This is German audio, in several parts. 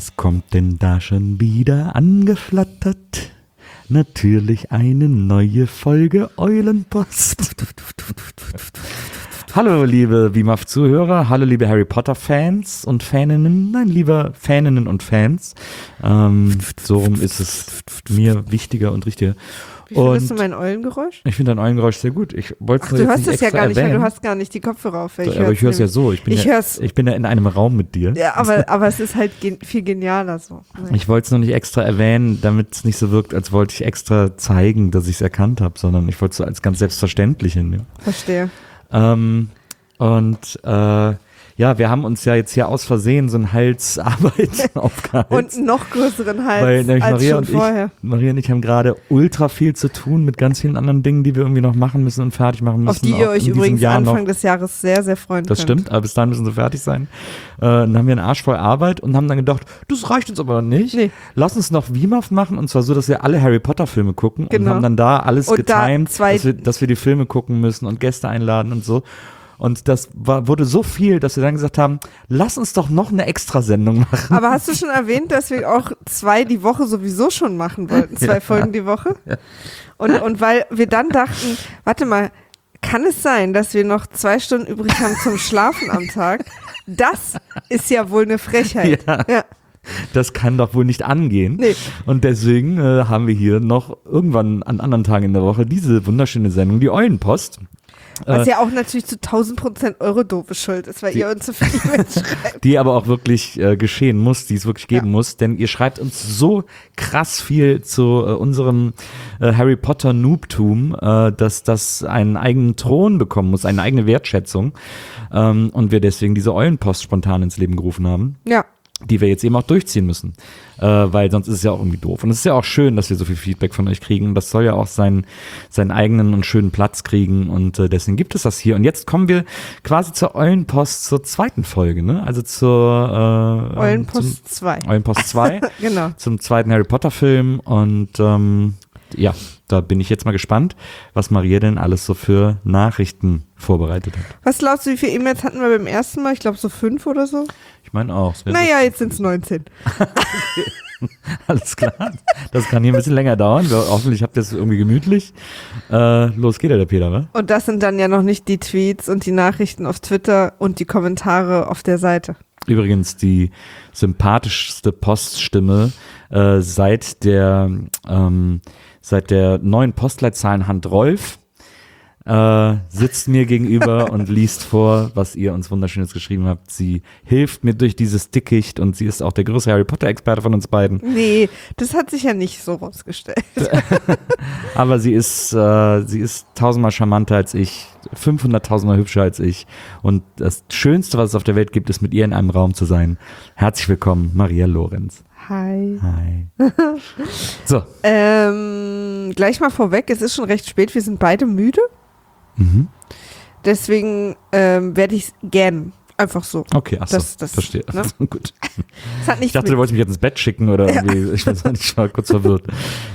Was kommt denn da schon wieder angeflattert? Natürlich eine neue Folge Eulenpost. Hallo liebe WIMAF-Zuhörer, hallo liebe Harry Potter-Fans und Faninnen, nein, lieber Faninnen und Fans. So rum ist es mir wichtiger und richtiger. Wie findest du mein Eulengeräusch? Ich finde dein Eulengeräusch sehr gut. Ich wollte du hörst es ja gar nicht, weil du hast gar nicht die Kopfhörer auf. Aber ich höre es ja so. Ich bin ja in einem Raum mit dir. Ja, aber es ist halt viel genialer so. Nein. Ich wollte es noch nicht extra erwähnen, damit es nicht so wirkt, als wollte ich extra zeigen, dass ich es erkannt habe, sondern ich wollte es so als ganz selbstverständlich hinnehmen. Verstehe. Ja, wir haben uns ja jetzt hier aus Versehen so einen Halsarbeit aufgehalten. Und einen noch größeren Hals weil nämlich als Maria schon vorher. Maria und ich haben gerade ultra viel zu tun mit ganz vielen anderen Dingen, die wir irgendwie noch machen müssen und fertig machen müssen. Auf die ihr euch übrigens Anfang des Jahres sehr, sehr freuen könnt. Das stimmt, aber bis dahin müssen sie fertig sein. Dann haben wir einen Arsch voll Arbeit und haben dann gedacht, das reicht uns aber nicht. Nee. Lass uns noch WIMAF machen und zwar so, dass wir alle Harry Potter Filme gucken und haben dann da alles und getimed, dass wir die Filme gucken müssen und Gäste einladen und so. Und das wurde so viel, dass wir dann gesagt haben, lass uns doch noch eine Extrasendung machen. Aber hast du schon erwähnt, dass wir auch 2 die Woche sowieso schon machen wollten, 2 Folgen die Woche? Ja. Und weil wir dann dachten, warte mal, kann es sein, dass wir noch 2 Stunden übrig haben zum Schlafen am Tag? Das ist ja wohl eine Frechheit. Ja. Das kann doch wohl nicht angehen. Nee. Und deswegen haben wir hier noch irgendwann an anderen Tagen in der Woche diese wunderschöne Sendung, die Eulenpost. Was ja auch natürlich zu 1000% eure doofe Schuld ist, weil ihr uns so viel schreibt. Die aber auch wirklich geschehen muss, die es wirklich geben muss, denn ihr schreibt uns so krass viel zu unserem Harry Potter Noobtum, dass das einen eigenen Thron bekommen muss, eine eigene Wertschätzung und wir deswegen diese Eulenpost spontan ins Leben gerufen haben. Ja. Die wir jetzt eben auch durchziehen müssen, weil sonst ist es ja auch irgendwie doof. Und es ist ja auch schön, dass wir so viel Feedback von euch kriegen. Das soll ja auch seinen eigenen und schönen Platz kriegen und deswegen gibt es das hier. Und jetzt kommen wir quasi zur Eulenpost zur zweiten Folge, ne? Also zur Eulenpost 2. Eulenpost 2, genau. Zum zweiten Harry Potter Film und ja, da bin ich jetzt mal gespannt, was Maria denn alles so für Nachrichten vorbereitet hat. Was glaubst du, wie viele E-Mails hatten wir beim ersten Mal? Ich glaube so 5 oder so. Ich meine auch. Naja, jetzt sind es 19. Okay. Alles klar. Das kann hier ein bisschen länger dauern. Hoffentlich habt ihr es irgendwie gemütlich. Los geht der Peter, wa? Und das sind dann ja noch nicht die Tweets und die Nachrichten auf Twitter und die Kommentare auf der Seite. Übrigens die sympathischste Poststimme seit der neuen Postleitzahlenhand Rolf sitzt mir gegenüber und liest vor, was ihr uns Wunderschönes geschrieben habt. Sie hilft mir durch dieses Dickicht und sie ist auch der größte Harry Potter Experte von uns beiden. Nee, das hat sich ja nicht so rausgestellt. Aber sie ist 1000-mal charmanter als ich, 500.000-mal hübscher als ich und das Schönste, was es auf der Welt gibt, ist mit ihr in einem Raum zu sein. Herzlich willkommen, Maria Lorenz. Hi. Hi. So. Gleich mal vorweg, es ist schon recht spät, wir sind beide müde. Mhm. Deswegen werde ich es gern einfach so. Okay, achso, verstehe. Ne? Gut. Ich dachte, du wolltest mich jetzt ins Bett schicken oder irgendwie, ich weiß nicht, ich war kurz verwirrt.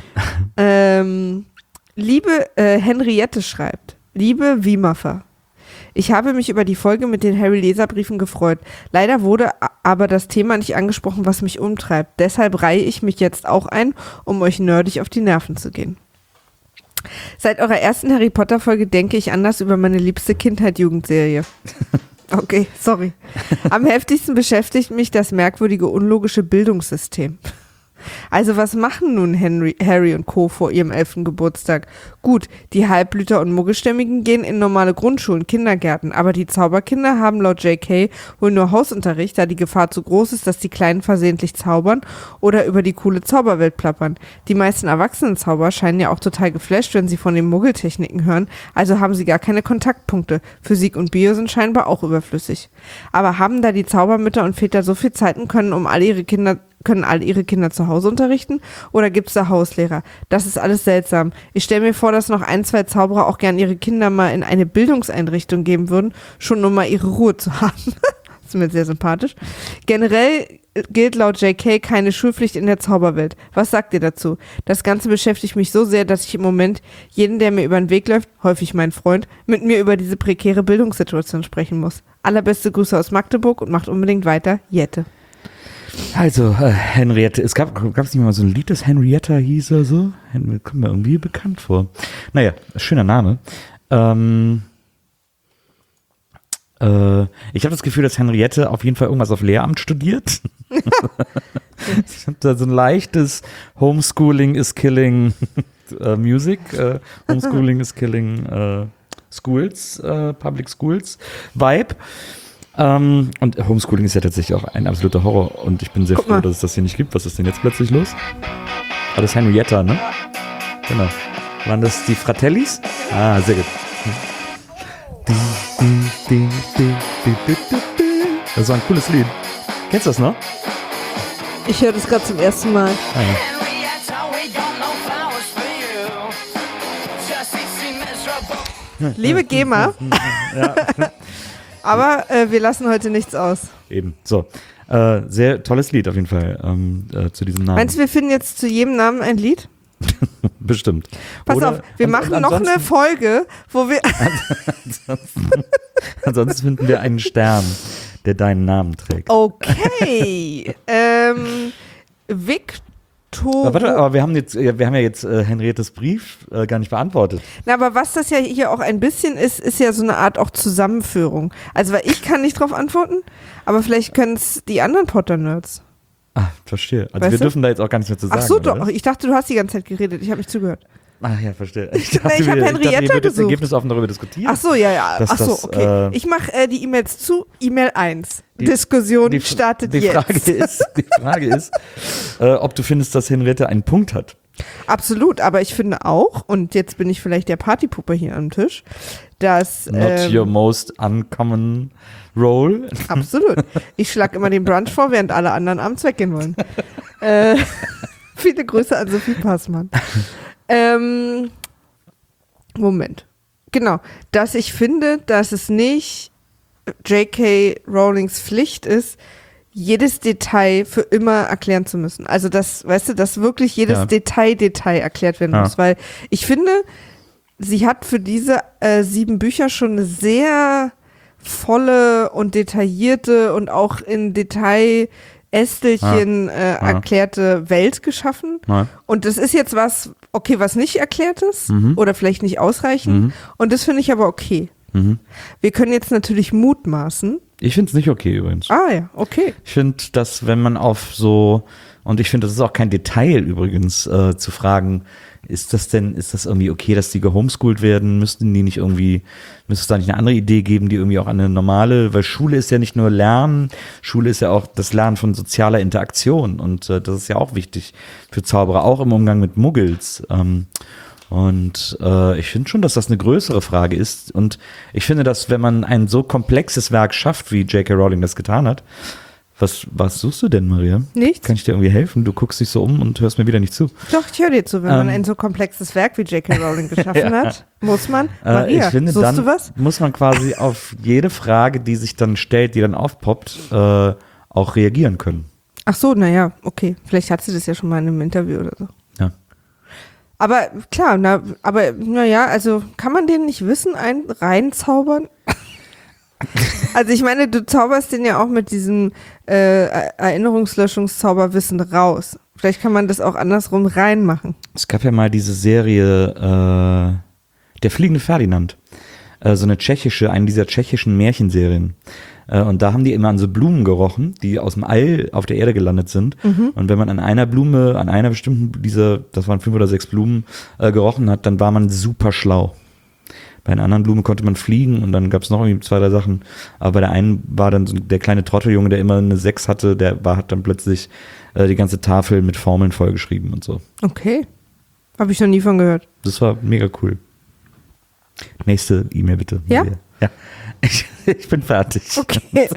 Liebe Henriette schreibt, liebe WIMAFer, ich habe mich über die Folge mit den Harry-Leserbriefen gefreut. Leider wurde aber das Thema nicht angesprochen, was mich umtreibt. Deshalb reihe ich mich jetzt auch ein, um euch nerdig auf die Nerven zu gehen. Seit eurer ersten Harry Potter-Folge denke ich anders über meine liebste Kindheit-Jugendserie. Okay, sorry. Am heftigsten beschäftigt mich das merkwürdige, unlogische Bildungssystem. Also was machen nun Harry und Co. vor ihrem 11. Geburtstag? Gut, die Halbblüter und Muggelstämmigen gehen in normale Grundschulen, Kindergärten, aber die Zauberkinder haben laut JK wohl nur Hausunterricht, da die Gefahr zu groß ist, dass die Kleinen versehentlich zaubern oder über die coole Zauberwelt plappern. Die meisten Erwachsenenzauber scheinen ja auch total geflasht, wenn sie von den Muggeltechniken hören, also haben sie gar keine Kontaktpunkte. Physik und Bio sind scheinbar auch überflüssig. Aber haben da die Zaubermütter und Väter so viel Zeit und können all ihre Kinder zu Hause unterrichten oder gibt es da Hauslehrer? Das ist alles seltsam. Ich stelle mir vor, dass noch 1, 2 Zauberer auch gern ihre Kinder mal in eine Bildungseinrichtung geben würden, schon um mal ihre Ruhe zu haben. Das ist mir sehr sympathisch. Generell gilt laut JK keine Schulpflicht in der Zauberwelt. Was sagt ihr dazu? Das Ganze beschäftigt mich so sehr, dass ich im Moment jeden, der mir über den Weg läuft, häufig mein Freund, mit mir über diese prekäre Bildungssituation sprechen muss. Allerbeste Grüße aus Magdeburg und macht unbedingt weiter, Jette. Also, Henriette, gab's nicht mal so ein Lied, das Henrietta hieß oder so? Kommt mir irgendwie bekannt vor. Naja, schöner Name. Ich habe das Gefühl, dass Henriette auf jeden Fall irgendwas auf Lehramt studiert. Ich habe da so ein leichtes Homeschooling is killing Music, Homeschooling is killing Schools, Public Schools Vibe. Und Homeschooling ist ja tatsächlich auch ein absoluter Horror und ich bin sehr froh, dass es das hier nicht gibt. Was ist denn jetzt plötzlich los? Ah, das ist Henrietta, ne? Genau. Waren das die Fratellis? Ah, sehr gut. Das war ein cooles Lied. Kennst du das noch? Ich höre das gerade zum ersten Mal. Ah, ja. Liebe GEMA, Ja, aber wir lassen heute nichts aus. eben. So. Sehr tolles Lied auf jeden Fall zu diesem Namen. Meinst du, wir finden jetzt zu jedem Namen ein Lied? Bestimmt. Pass auf, wir machen noch eine Folge, wo wir... Ansonsten finden wir einen Stern, der deinen Namen trägt. Okay. Victor... Warte, aber wir haben ja jetzt Henriettes Brief gar nicht beantwortet. Na, aber was das ja hier auch ein bisschen ist ja so eine Art auch Zusammenführung. Also, weil ich kann nicht drauf antworten, aber vielleicht können es die anderen Potter-Nerds. Ah, verstehe. Also Weißt wir du? dürfen da jetzt auch gar nichts mehr zu sagen. Ach so, oder? doch. Ich dachte, du hast die ganze Zeit geredet. Ich habe nicht zugehört. Ah ja, verstehe. Ich ich hab Henrietta ihr würdet gesucht. ergebnisoffen darüber diskutieren. Ach so, ja. Dass Ach so, das, okay. Ich mache die E-Mails zu. E-Mail 1. Die- Diskussion startet die jetzt. Die Frage ist, ob du findest, dass Henriette einen Punkt hat. Absolut, aber ich finde auch, und jetzt bin ich vielleicht der Partypuppe hier am Tisch, dass... Not your most uncommon role. Absolut. Ich schlage immer den Brunch vor, während alle anderen abends weggehen wollen. Viele Grüße an Sophie Passmann. Moment. Genau. Dass ich finde, dass es nicht J.K. Rowlings Pflicht ist, jedes Detail für immer erklären zu müssen. Also das, weißt du, dass wirklich jedes Detail erklärt werden muss. Weil ich finde, sie hat für diese 7 Bücher schon eine sehr volle und detaillierte und auch in Detail Ästelchen erklärte Welt geschaffen. Und das ist jetzt was nicht erklärt ist oder vielleicht nicht ausreichend. Und das finde ich aber okay. Wir können jetzt natürlich mutmaßen. Ich finde es nicht okay übrigens. Ah ja, okay. Ich finde, dass wenn man auf so, und ich finde, das ist auch kein Detail übrigens, zu fragen, ist das irgendwie okay, dass die gehomeschoolt werden? Müsste es da nicht eine andere Idee geben, die irgendwie auch eine normale, weil Schule ist ja nicht nur Lernen, Schule ist ja auch das Lernen von sozialer Interaktion und das ist ja auch wichtig für Zauberer, auch im Umgang mit Muggels. Und ich finde schon, dass das eine größere Frage ist. Und ich finde, dass wenn man ein so komplexes Werk schafft, wie J.K. Rowling das getan hat, was suchst du denn, Maria? Nichts. Kann ich dir irgendwie helfen? Du guckst dich so um und hörst mir wieder nicht zu. Doch, ich höre dir zu. Wenn man ein so komplexes Werk wie J.K. Rowling geschaffen hat, muss man, Maria, ich finde, suchst dann du was? muss man quasi auf jede Frage, die sich dann stellt, die dann aufpoppt, auch reagieren können. Ach so, naja, okay. Vielleicht hat sie das ja schon mal in einem Interview oder so. Ja. Aber klar, also kann man den nicht Wissen reinzaubern? Also ich meine, du zauberst den ja auch mit diesem Erinnerungslöschungszauberwissen raus. Vielleicht kann man das auch andersrum reinmachen. Es gab ja mal diese Serie Der fliegende Ferdinand. So eine eine dieser tschechischen Märchenserien. Und da haben die immer an so Blumen gerochen, die aus dem All auf der Erde gelandet sind. Und wenn man an einer bestimmten das waren 5 oder 6 Blumen, gerochen hat, dann war man super schlau. Bei einer anderen Blume konnte man fliegen und dann gab es noch irgendwie 2, 3 Sachen. Aber bei der einen war dann so der kleine Trotteljunge, der immer eine 6 hatte, hat dann plötzlich die ganze Tafel mit Formeln vollgeschrieben und so. Okay. Habe ich noch nie von gehört. Das war mega cool. Nächste E-Mail bitte. Ja? Ja. Ich bin fertig. Okay.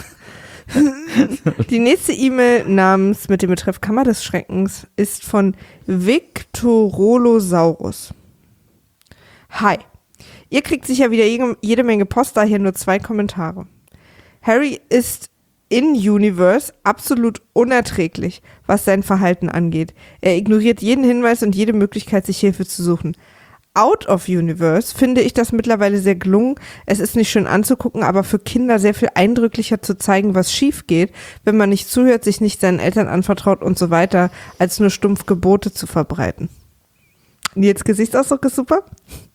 Die nächste E-Mail mit dem Betreff Kammer des Schreckens ist von Victorolosaurus. Hi. Ihr kriegt sicher wieder jede Menge Post, daher nur 2 Kommentare. Harry ist in Universe absolut unerträglich, was sein Verhalten angeht. Er ignoriert jeden Hinweis und jede Möglichkeit, sich Hilfe zu suchen. Out of Universe finde ich das mittlerweile sehr gelungen. Es ist nicht schön anzugucken, aber für Kinder sehr viel eindrücklicher zu zeigen, was schief geht, wenn man nicht zuhört, sich nicht seinen Eltern anvertraut und so weiter, als nur stumpf Gebote zu verbreiten. Nils Gesichtsausdruck ist super.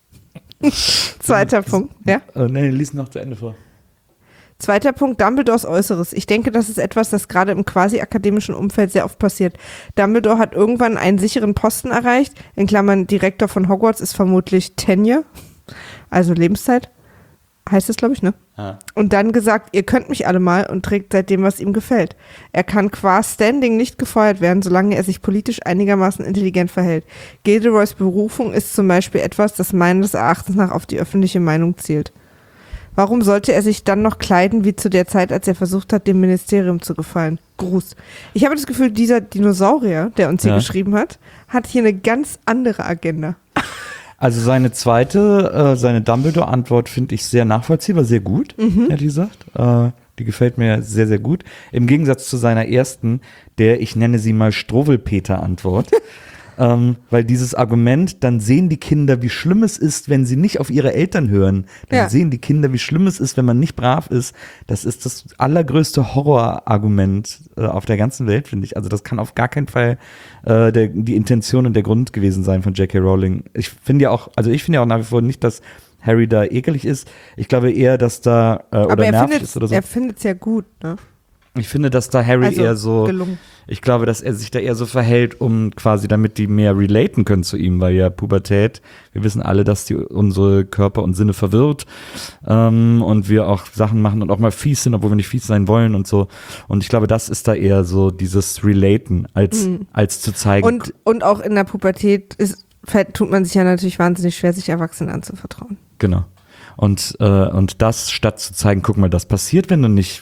Zweiter Punkt, ja? Nee, lies noch zu Ende vor. Zweiter Punkt, Dumbledores Äußeres. Ich denke, das ist etwas, das gerade im quasi akademischen Umfeld sehr oft passiert. Dumbledore hat irgendwann einen sicheren Posten erreicht, in Klammern Direktor von Hogwarts ist vermutlich Tenure, also Lebenszeit, heißt es, glaube ich, ne? Ja. Und dann gesagt, ihr könnt mich alle mal und trägt seitdem, was ihm gefällt. Er kann qua Standing nicht gefeuert werden, solange er sich politisch einigermaßen intelligent verhält. Gilderoys Berufung ist zum Beispiel etwas, das meines Erachtens nach auf die öffentliche Meinung zielt. Warum sollte er sich dann noch kleiden wie zu der Zeit, als er versucht hat, dem Ministerium zu gefallen? Gruß. Ich habe das Gefühl, dieser Dinosaurier, der uns hier geschrieben hat hier eine ganz andere Agenda. Also seine seine Dumbledore-Antwort finde ich sehr nachvollziehbar, sehr gut, ehrlich gesagt. Die gefällt mir sehr, sehr gut. Im Gegensatz zu seiner ersten, ich nenne sie mal Struwwelpeter-Antwort. Weil dieses Argument, dann sehen die Kinder, wie schlimm es ist, wenn sie nicht auf ihre Eltern hören. Dann sehen die Kinder, wie schlimm es ist, wenn man nicht brav ist. Das ist das allergrößte Horrorargument auf der ganzen Welt, finde ich. Also das kann auf gar keinen Fall die Intention und der Grund gewesen sein von J.K. Rowling. Ich finde ja auch nach wie vor nicht, dass Harry da ekelig ist. Ich glaube eher, dass da oder nervig ist oder so. Er findet es ja gut, ne? Ich finde, dass da Harry eher so, gelungen. Ich glaube, dass er sich da eher so verhält, um quasi, damit die mehr relaten können zu ihm, weil ja Pubertät, wir wissen alle, dass die unsere Körper und Sinne verwirrt und wir auch Sachen machen und auch mal fies sind, obwohl wir nicht fies sein wollen und so. Und ich glaube, das ist da eher so dieses Relaten, als zu zeigen. Und auch in der Pubertät tut man sich ja natürlich wahnsinnig schwer, sich Erwachsenen anzuvertrauen. Genau. Und das, statt zu zeigen, guck mal, das passiert, wenn du nicht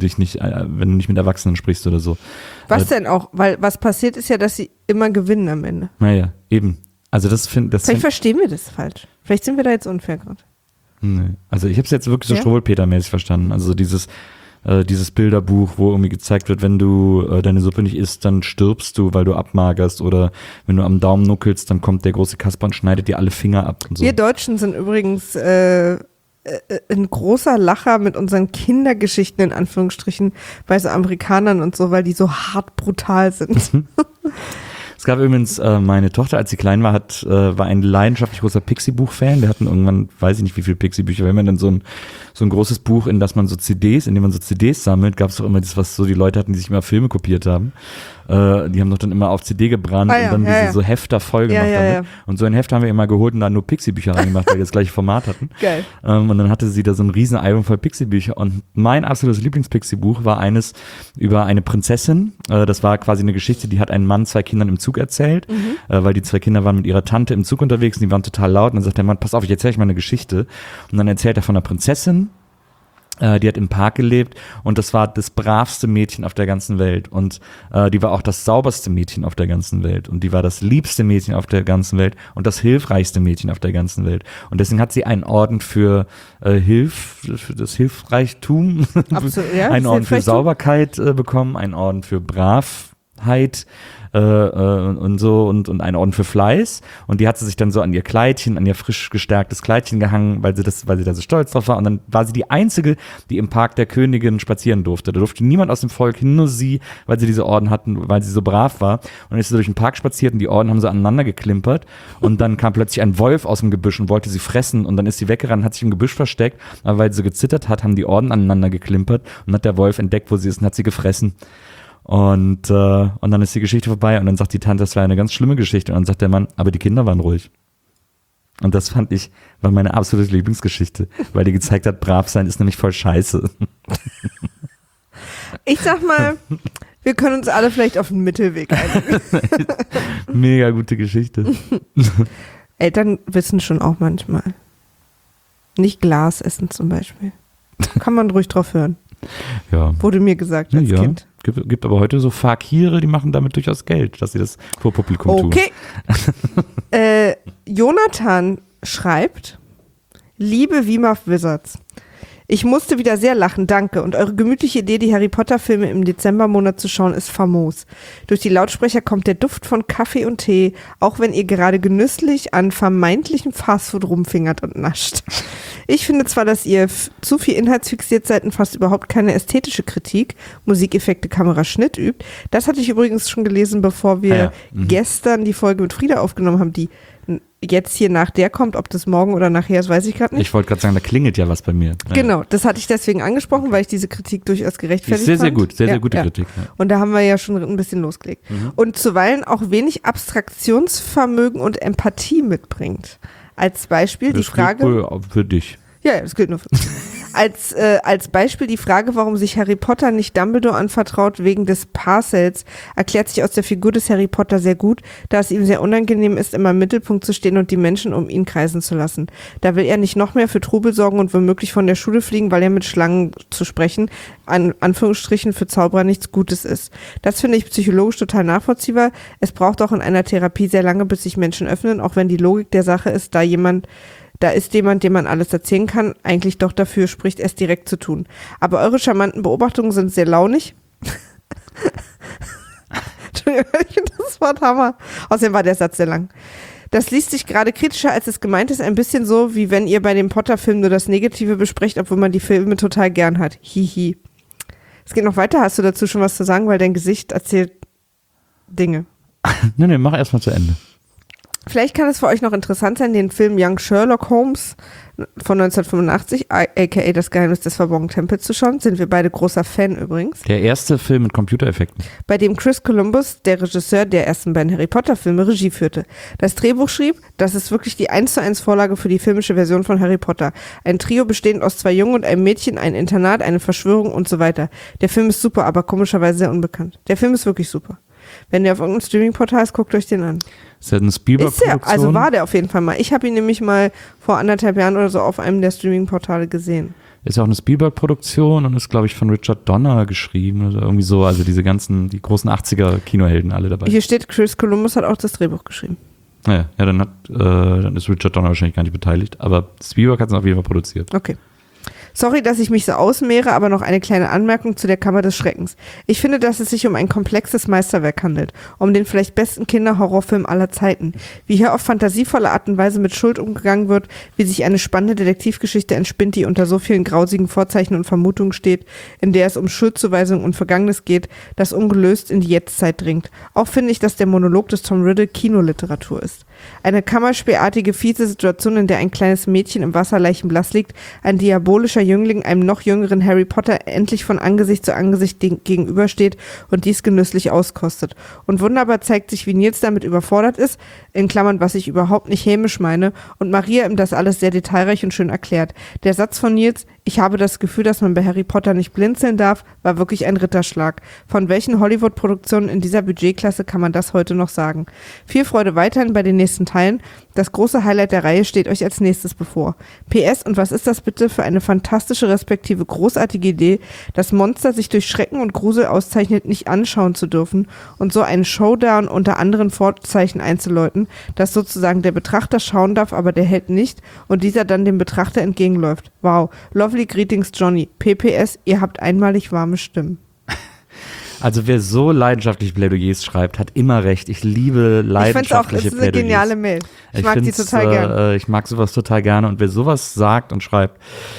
mit Erwachsenen sprichst oder so. Was denn auch? Weil was passiert ist ja, dass sie immer gewinnen am Ende. Naja, eben. Also Vielleicht verstehen wir das falsch. Vielleicht sind wir da jetzt unfair gerade. Nee. Also ich habe es jetzt wirklich so Struwwelpeter-mäßig verstanden. Also so dieses Bilderbuch, wo irgendwie gezeigt wird, wenn du deine Suppe nicht isst, dann stirbst du, weil du abmagerst, oder wenn du am Daumen nuckelst, dann kommt der große Kasper und schneidet dir alle Finger ab und so. Wir Deutschen sind übrigens ein großer Lacher mit unseren Kindergeschichten in Anführungsstrichen bei so Amerikanern und so, weil die so hart brutal sind. Es gab übrigens, meine Tochter, als sie klein war, war ein leidenschaftlich großer Pixie-Buch-Fan. Wir hatten irgendwann, weiß ich nicht, wie viele Pixie-Bücher, wenn man dann so ein großes Buch, in dem man so CDs sammelt, gab es doch immer das, was so die Leute hatten, die sich immer Filme kopiert haben. Die haben doch dann immer auf CD gebrannt und dann diese so Hefter voll gemacht damit. Ja. Und so ein Heft haben wir immer geholt und da nur Pixie-Bücher reingemacht, weil die das gleiche Format hatten. Geil. Und dann hatte sie da so ein riesen Album voll Pixie-Bücher. Und mein absolutes Lieblings-Pixie-Buch war eines über eine Prinzessin. Das war quasi eine Geschichte, die hat ein Mann 2 Kindern im Zug erzählt, weil die 2 Kinder waren mit ihrer Tante im Zug unterwegs und die waren total laut. Und dann sagt der Mann, pass auf, ich erzähle euch mal eine Geschichte. Und dann erzählt er von einer Prinzessin, die hat im Park gelebt und das war das bravste Mädchen auf der ganzen Welt und die war auch das sauberste Mädchen auf der ganzen Welt und die war das liebste Mädchen auf der ganzen Welt und das hilfreichste Mädchen auf der ganzen Welt und deswegen hat sie einen Orden für das Hilfreichtum, Absolut, ja, einen Orden für Sauberkeit bekommen, einen Orden für Bravheit und so und einen Orden für Fleiß und die hat sie sich dann so an ihr Kleidchen, an ihr frisch gestärktes Kleidchen gehangen, weil sie da so stolz drauf war und dann war sie die Einzige, die im Park der Königin spazieren durfte. Da durfte niemand aus dem Volk hin, nur sie, weil sie diese Orden hatten, weil sie so brav war und dann ist sie durch den Park spaziert und die Orden haben so aneinander geklimpert und dann kam plötzlich ein Wolf aus dem Gebüsch und wollte sie fressen und dann ist sie weggerannt, hat sich im Gebüsch versteckt, aber weil sie so gezittert hat, haben die Orden aneinander geklimpert und hat der Wolf entdeckt, wo sie ist und hat sie gefressen. Und dann ist die Geschichte vorbei und dann sagt die Tante, das war eine ganz schlimme Geschichte und dann sagt der Mann, aber die Kinder waren ruhig. Und das war meine absolute Lieblingsgeschichte, weil die gezeigt hat, brav sein ist nämlich voll scheiße. Ich sag mal, wir können uns alle vielleicht auf einen Mittelweg einigen. Mega gute Geschichte. Eltern wissen schon auch manchmal. Nicht Glas essen zum Beispiel. Kann man ruhig drauf hören. Ja. Wurde mir gesagt als Kind. Gibt aber heute so Fakire, die machen damit durchaus Geld, dass sie das vor Publikum tun. Okay. Jonathan schreibt, liebe WIMAF Wizards, Ich musste wieder sehr lachen, danke. Und eure gemütliche Idee, die Harry-Potter-Filme im Dezembermonat zu schauen, ist famos. Durch die Lautsprecher kommt der Duft von Kaffee und Tee, auch wenn ihr gerade genüsslich an vermeintlichem Fastfood rumfingert und nascht. Ich finde zwar, dass ihr zu viel inhaltsfixiert seid und fast überhaupt keine ästhetische Kritik, Musikeffekte, Kamera, Schnitt übt. Das hatte ich übrigens schon gelesen, bevor wir gestern die Folge mit Frieda aufgenommen haben, die jetzt hier nach der kommt. Ob das morgen oder nachher ist, weiß ich gerade nicht. Ich wollte gerade sagen, da klingelt ja was bei mir. Genau, das hatte ich deswegen angesprochen, weil ich diese Kritik durchaus gerechtfertigt fand. Sehr gut, sehr gute Kritik. Ja. Und da haben wir ja schon ein bisschen losgelegt. Und zuweilen auch wenig Abstraktionsvermögen und Empathie mitbringt. Als Beispiel das die Frage... gilt wohl für dich. Ja, das gilt nur für mich. Als Beispiel die Frage, warum sich Harry Potter nicht Dumbledore anvertraut wegen des Parcels, erklärt sich aus der Figur des Harry Potter sehr gut, da es ihm sehr unangenehm ist, immer im Mittelpunkt zu stehen und die Menschen um ihn kreisen zu lassen. Da will er nicht noch mehr für Trubel sorgen und womöglich von der Schule fliegen, weil er mit Schlangen zu sprechen, an Anführungsstrichen für Zauberer nichts Gutes ist. Das finde ich psychologisch total nachvollziehbar. Es braucht auch in einer Therapie sehr lange, bis sich Menschen öffnen, auch wenn die Logik der Sache ist, da ist jemand, dem man alles erzählen kann, eigentlich doch dafür spricht, es direkt zu tun. Aber eure charmanten Beobachtungen sind sehr launig. Entschuldigung, ich finde das Wort Hammer. Außerdem war der Satz sehr lang. Das liest sich gerade kritischer, als es gemeint ist, ein bisschen so, wie wenn ihr bei dem Potter-Film nur das Negative besprecht, obwohl man die Filme total gern hat. Hihi. Es geht noch weiter. Hast du dazu schon was zu sagen? Weil dein Gesicht erzählt Dinge. Nee, mach erstmal zu Ende. Vielleicht kann es für euch noch interessant sein, den Film Young Sherlock Holmes von 1985, aka Das Geheimnis des verborgenen Tempels, zu schauen. Sind wir beide großer Fan übrigens. Der erste Film mit Computereffekten. Bei dem Chris Columbus, der Regisseur der ersten beiden Harry Potter Filme, Regie führte. Das Drehbuch schrieb, das ist wirklich die 1:1 Vorlage für die filmische Version von Harry Potter. Ein Trio bestehend aus 2 Jungen und einem Mädchen, ein Internat, eine Verschwörung und so weiter. Der Film ist super, aber komischerweise sehr unbekannt. Der Film ist wirklich super. Wenn der auf irgendeinem Streaming-Portal ist, guckt euch den an. Ist ja eine Spielberg-Produktion? Also war der auf jeden Fall mal. Ich habe ihn nämlich mal vor 1,5 Jahren oder so auf einem der Streaming-Portale gesehen. Ist ja auch eine Spielberg-Produktion und ist, glaube ich, von Richard Donner geschrieben oder irgendwie so. Also die großen 80er-Kinohelden alle dabei. Hier steht, Chris Columbus hat auch das Drehbuch geschrieben. Ja, dann ist Richard Donner wahrscheinlich gar nicht beteiligt. Aber Spielberg hat es auf jeden Fall produziert. Okay. Sorry, dass ich mich so ausmehre, aber noch eine kleine Anmerkung zu der Kammer des Schreckens. Ich finde, dass es sich um ein komplexes Meisterwerk handelt, um den vielleicht besten Kinderhorrorfilm aller Zeiten. Wie hier auf fantasievolle Art und Weise mit Schuld umgegangen wird, wie sich eine spannende Detektivgeschichte entspinnt, die unter so vielen grausigen Vorzeichen und Vermutungen steht, in der es um Schuldzuweisung und Vergangenes geht, das ungelöst in die Jetztzeit dringt. Auch finde ich, dass der Monolog des Tom Riddle Kinoliteratur ist. Eine kammerspielartige, fiese Situation, in der ein kleines Mädchen im Wasser leichenblass liegt, ein diabolischer Jüngling einem noch jüngeren Harry Potter endlich von Angesicht zu Angesicht gegenübersteht und dies genüsslich auskostet. Und wunderbar zeigt sich, wie Nils damit überfordert ist, in Klammern, was ich überhaupt nicht hämisch meine, und Maria ihm das alles sehr detailreich und schön erklärt. Der Satz von Nils, ich habe das Gefühl, dass man bei Harry Potter nicht blinzeln darf, war wirklich ein Ritterschlag. Von welchen Hollywood-Produktionen in dieser Budgetklasse kann man das heute noch sagen? Viel Freude weiterhin bei den nächsten Teilen. Das große Highlight der Reihe steht euch als nächstes bevor. PS, und was ist das bitte für eine fantastische respektive großartige Idee, das Monster sich durch Schrecken und Grusel auszeichnet, nicht anschauen zu dürfen und so einen Showdown unter anderen Vorzeichen einzuläuten, dass sozusagen der Betrachter schauen darf, aber der Held nicht und dieser dann dem Betrachter entgegenläuft. Wow. Lovely greetings, Johnny. PPS, ihr habt einmalig warme Stimmen. Also wer so leidenschaftlich Plädoyers schreibt, hat immer recht. Ich liebe leidenschaftliche Plädoyers. Ich finde es auch, es ist eine geniale Mail. Ich mag die total gerne. Ich mag sowas total gerne und wer sowas sagt und schreibt,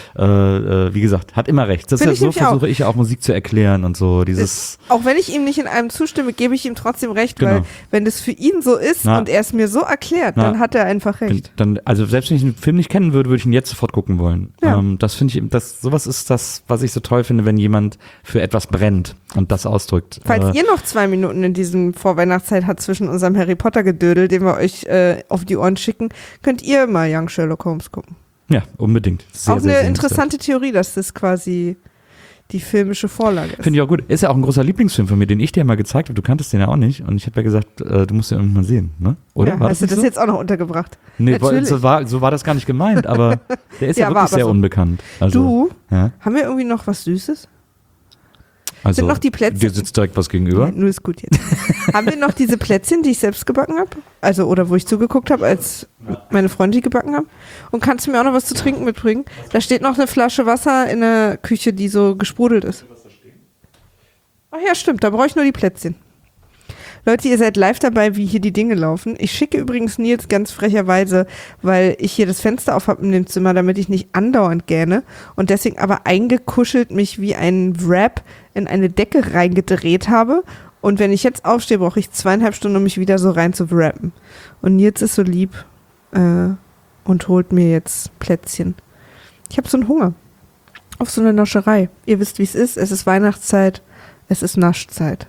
wie gesagt, hat immer recht. Das ist ja so, versuche ich auch Musik zu erklären und so. Auch wenn ich ihm nicht in allem zustimme, gebe ich ihm trotzdem recht, weil wenn das für ihn so ist und er es mir so erklärt, dann hat er einfach recht. Also selbst wenn ich den Film nicht kennen würde, würde ich ihn jetzt sofort gucken wollen. Ja. Das finde ich, sowas ist das, was ich so toll finde, wenn jemand für etwas brennt und das ausdrückt. Falls ihr noch 2 Minuten in diesem Vorweihnachtszeit habt zwischen unserem Harry Potter Gedödel, den wir euch auf die Ohren schicken, könnt ihr mal Young Sherlock Holmes gucken. Ja, unbedingt. Sehr, auch eine interessante Theorie, dass das quasi die filmische Vorlage ist. Finde ich auch gut. Ist ja auch ein großer Lieblingsfilm von mir, den ich dir mal gezeigt habe. Du kanntest den ja auch nicht. Und ich habe ja gesagt, du musst den irgendwann mal sehen. Ne? Oder? Ja, hast du das jetzt auch noch untergebracht? Nee, so war das gar nicht gemeint. Aber der ist ja wirklich sehr unbekannt. Also, haben wir irgendwie noch was Süßes? Also, Sind noch die Plätzchen? dir sitzt direkt was gegenüber. Ja, nur ist gut jetzt. Haben wir noch diese Plätzchen, die ich selbst gebacken habe? Also, oder wo ich zugeguckt habe, als meine Freunde die gebacken haben? Und kannst du mir auch noch was zu trinken mitbringen? Da steht noch eine Flasche Wasser in der Küche, die so gesprudelt ist. Ach ja, stimmt, da brauche ich nur die Plätzchen. Leute, ihr seid live dabei, wie hier die Dinge laufen. Ich schicke übrigens Nils ganz frecherweise, weil ich hier das Fenster auf habe in dem Zimmer, damit ich nicht andauernd gähne und deswegen aber eingekuschelt mich wie ein Wrap in eine Decke reingedreht habe. Und wenn ich jetzt aufstehe, brauche ich 2,5 Stunden, um mich wieder so rein zu wrappen. Und Nils ist so lieb und holt mir jetzt Plätzchen. Ich habe so einen Hunger auf so eine Nascherei. Ihr wisst, wie es ist Weihnachtszeit, es ist Naschzeit.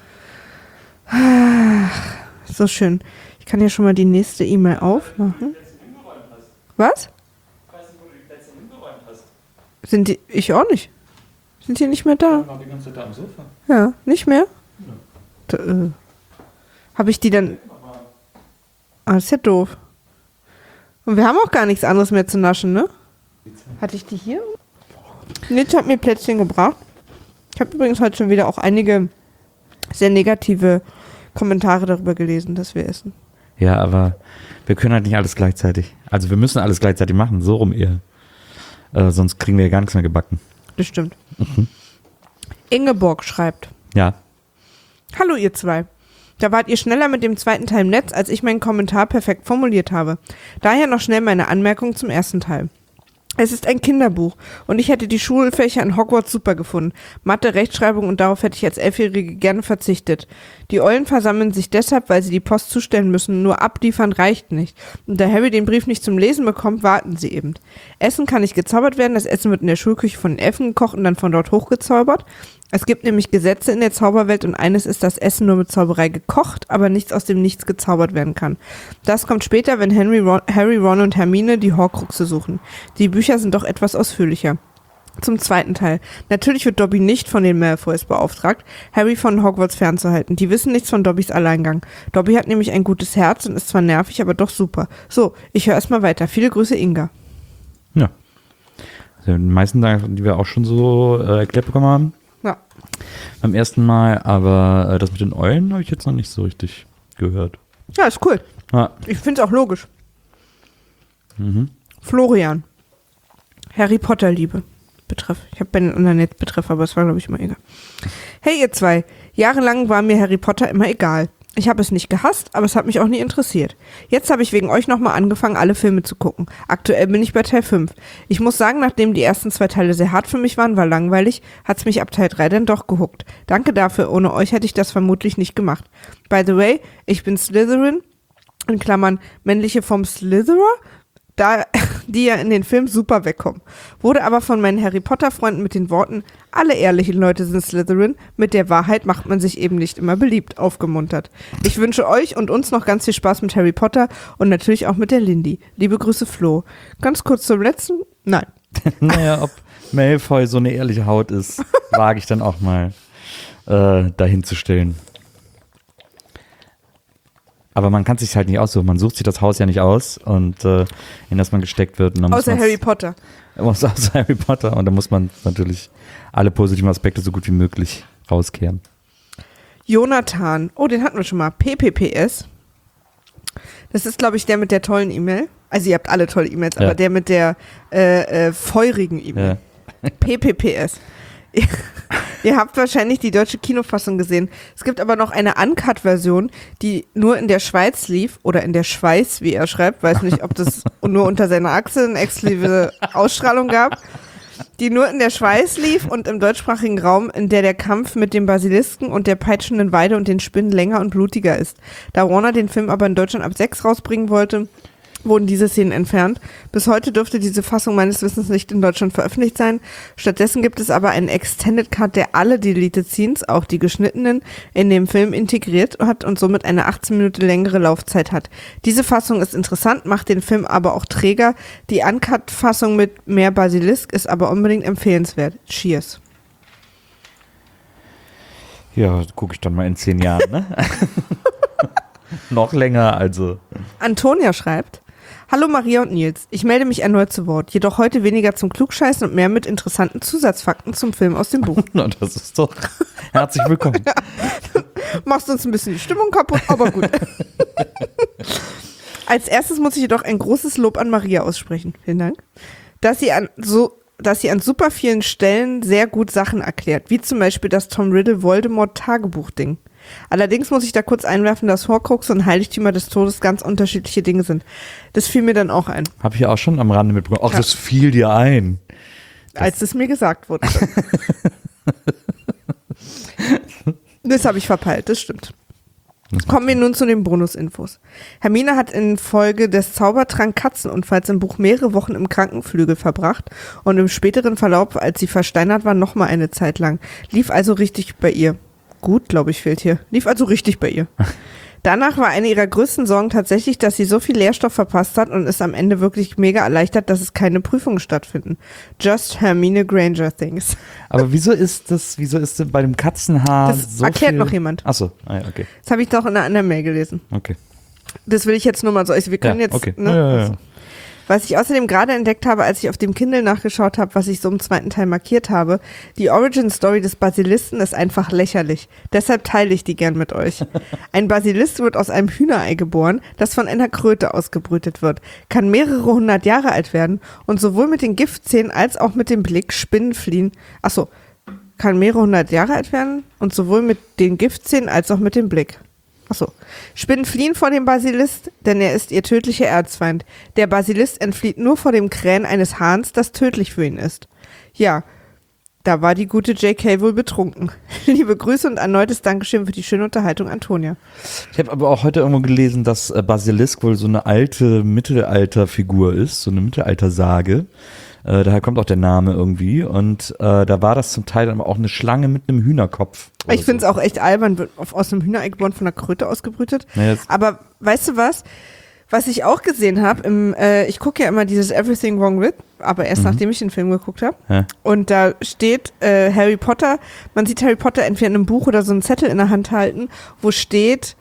So schön. Ich kann ja schon mal die nächste E-Mail aufmachen. Was? Ich weiß nicht, wo du die Plätze hingeräumt hast. Sind die? Ich auch nicht. Sind die nicht mehr da? Die ganze Zeit am Sofa. Ja, nicht mehr? Ja. Habe ich die dann... Ah, das ist ja doof. Und wir haben auch gar nichts anderes mehr zu naschen, ne? Hatte ich die hier? Nils hat mir Plätzchen gebracht. Ich habe übrigens heute schon wieder auch einige sehr negative Kommentare darüber gelesen, dass wir essen. Ja, aber wir können halt nicht alles gleichzeitig. Also wir müssen alles gleichzeitig machen, so rum eher. Sonst kriegen wir ja gar nichts mehr gebacken. Das stimmt. Ingeborg schreibt. Ja. Hallo ihr zwei. Da wart ihr schneller mit dem zweiten Teil im Netz, als ich meinen Kommentar perfekt formuliert habe. Daher noch schnell meine Anmerkung zum ersten Teil. Es ist ein Kinderbuch und ich hätte die Schulfächer in Hogwarts super gefunden. Mathe, Rechtschreibung und darauf hätte ich als 11-Jährige gerne verzichtet. Die Eulen versammeln sich deshalb, weil sie die Post zustellen müssen, nur abliefern reicht nicht. Und da Harry den Brief nicht zum Lesen bekommt, warten sie eben. Essen kann nicht gezaubert werden, das Essen wird in der Schulküche von den Elfen gekocht und dann von dort hochgezaubert. Es gibt nämlich Gesetze in der Zauberwelt und eines ist, dass Essen nur mit Zauberei gekocht, aber nichts aus dem Nichts gezaubert werden kann. Das kommt später, wenn Harry, Ron und Hermine die Horcruxe suchen. Die Bücher sind doch etwas ausführlicher. Zum zweiten Teil. Natürlich wird Dobby nicht von den Malfoys beauftragt, Harry von Hogwarts fernzuhalten. Die wissen nichts von Dobbys Alleingang. Dobby hat nämlich ein gutes Herz und ist zwar nervig, aber doch super. So, ich höre erstmal weiter. Viele Grüße, Inga. Ja. Also die meisten Sachen, die wir auch schon so erklärt bekommen haben. Ja. Beim ersten Mal, aber das mit den Eulen habe ich jetzt noch nicht so richtig gehört. Ja, ist cool. Ja. Ich finde es auch logisch. Mhm. Florian. Harry Potter Liebe. Betreff. Ich habe bei den anderen jetzt Betreff, aber es war, glaube ich, immer egal. Hey, ihr zwei. Jahrelang war mir Harry Potter immer egal. Ich habe es nicht gehasst, aber es hat mich auch nie interessiert. Jetzt habe ich wegen euch nochmal angefangen, alle Filme zu gucken. Aktuell bin ich bei Teil 5. Ich muss sagen, nachdem die ersten 2 Teile sehr hart für mich waren, war langweilig, hat's mich ab Teil 3 dann doch gehuckt. Danke dafür, ohne euch hätte ich das vermutlich nicht gemacht. By the way, ich bin Slytherin, in Klammern männliche Form Slytherer, da die ja in den Filmen super wegkommen. Wurde aber von meinen Harry Potter Freunden mit den Worten, alle ehrlichen Leute sind Slytherin, mit der Wahrheit macht man sich eben nicht immer beliebt, aufgemuntert. Ich wünsche euch und uns noch ganz viel Spaß mit Harry Potter und natürlich auch mit der Lindy. Liebe Grüße, Flo. Ganz kurz zum letzten, nein. Naja, ob Malfoy so eine ehrliche Haut ist, wage ich dann auch mal dahin zu stellen. Aber man kann es sich halt nicht aussuchen. Man sucht sich das Haus ja nicht aus und in das man gesteckt wird. Und dann Außer Harry Potter. Außer Harry Potter. Und da muss man natürlich alle positiven Aspekte so gut wie möglich rauskehren. Jonathan. Oh, den hatten wir schon mal. PPPS. Das ist, glaube ich, der mit der tollen E-Mail. Also ihr habt alle tolle E-Mails, aber der mit der feurigen E-Mail. Ja. PPPS. Ihr habt wahrscheinlich die deutsche Kinofassung gesehen. Es gibt aber noch eine Uncut-Version, die nur in der Schweiz lief, oder in der Schweiz, wie er schreibt, weiß nicht, ob das nur unter seiner Achse eine exklusive Ausstrahlung gab, die nur in der Schweiz lief und im deutschsprachigen Raum, in der der Kampf mit dem Basilisken und der peitschenden Weide und den Spinnen länger und blutiger ist. Da Warner den Film aber in Deutschland ab 6 rausbringen wollte, wurden diese Szenen entfernt. Bis heute dürfte diese Fassung meines Wissens nicht in Deutschland veröffentlicht sein. Stattdessen gibt es aber einen Extended Cut, der alle Deleted Scenes, auch die geschnittenen, in dem Film integriert hat und somit eine 18 Minuten längere Laufzeit hat. Diese Fassung ist interessant, macht den Film aber auch träger. Die Uncut-Fassung mit mehr Basilisk ist aber unbedingt empfehlenswert. Cheers. Ja, gucke ich dann mal in 10 Jahren, ne? Noch länger, also. Antonia schreibt: Hallo Maria und Nils, ich melde mich erneut zu Wort, jedoch heute weniger zum Klugscheißen und mehr mit interessanten Zusatzfakten zum Film aus dem Buch. Na, das ist doch herzlich willkommen. Machst uns ein bisschen die Stimmung kaputt, aber gut. Als erstes muss ich jedoch ein großes Lob an Maria aussprechen. Vielen Dank. Dass sie an super vielen Stellen sehr gut Sachen erklärt, wie zum Beispiel das Tom Riddle Voldemort-Tagebuch-Ding. Allerdings muss ich da kurz einwerfen, dass Horcrux und Heiligtümer des Todes ganz unterschiedliche Dinge sind. Das fiel mir dann auch ein. Habe ich auch schon am Rande mitbekommen. Ach, das fiel dir ein. Als es mir gesagt wurde. Das habe ich verpeilt, das stimmt. Kommen wir nun zu den Bonusinfos. Hermine hat in Folge des Zaubertrank-Katzenunfalls im Buch mehrere Wochen im Krankenflügel verbracht und im späteren Verlauf, als sie versteinert war, nochmal eine Zeit lang. Lief also richtig bei ihr. Gut, glaube ich, fehlt hier. Lief also richtig bei ihr. Danach war eine ihrer größten Sorgen tatsächlich, dass sie so viel Lehrstoff verpasst hat und ist am Ende wirklich mega erleichtert, dass es keine Prüfungen stattfinden. Just Hermine Granger things. Aber wieso ist denn bei dem Katzenhaar das so erklärt viel? noch jemand. Achso, okay. Das habe ich doch in einer anderen Mail gelesen. Okay. Das will ich jetzt nur mal so. Wir können jetzt. Okay. Ne? Ja. Also. Was ich außerdem gerade entdeckt habe, als ich auf dem Kindle nachgeschaut habe, was ich so im zweiten Teil markiert habe, die Origin-Story des Basilisten ist einfach lächerlich. Deshalb teile ich die gern mit euch. Ein Basilist wird aus einem Hühnerei geboren, das von einer Kröte ausgebrütet wird, kann mehrere 100 Jahre alt werden und sowohl mit den Giftzähnen als auch mit dem Blick Spinnen fliehen. Achso, kann mehrere 100 Jahre alt werden und sowohl mit den Giftzähnen als auch mit dem Blick. Achso. Spinnen fliehen vor dem Basilist, denn er ist ihr tödlicher Erzfeind. Der Basilist entflieht nur vor dem Krähen eines Hahns, das tödlich für ihn ist. Ja, da war die gute J.K. wohl betrunken. Liebe Grüße und erneutes Dankeschön für die schöne Unterhaltung, Antonia. Ich habe aber auch heute irgendwo gelesen, dass Basilisk wohl so eine alte Mittelalterfigur ist, so eine Mittelaltersage. Daher kommt auch der Name irgendwie. Und da war das zum Teil dann aber auch eine Schlange mit einem Hühnerkopf. Ich finde es auch echt albern, wird aus einem Hühnerei geboren, von einer Kröte ausgebrütet. Ja, aber weißt du was? Was ich auch gesehen habe, ich gucke ja immer dieses Everything Wrong With, aber erst nachdem ich den Film geguckt habe. Ja. Und da steht Harry Potter, man sieht Harry Potter entweder in einem Buch oder so einen Zettel in der Hand halten, wo steht,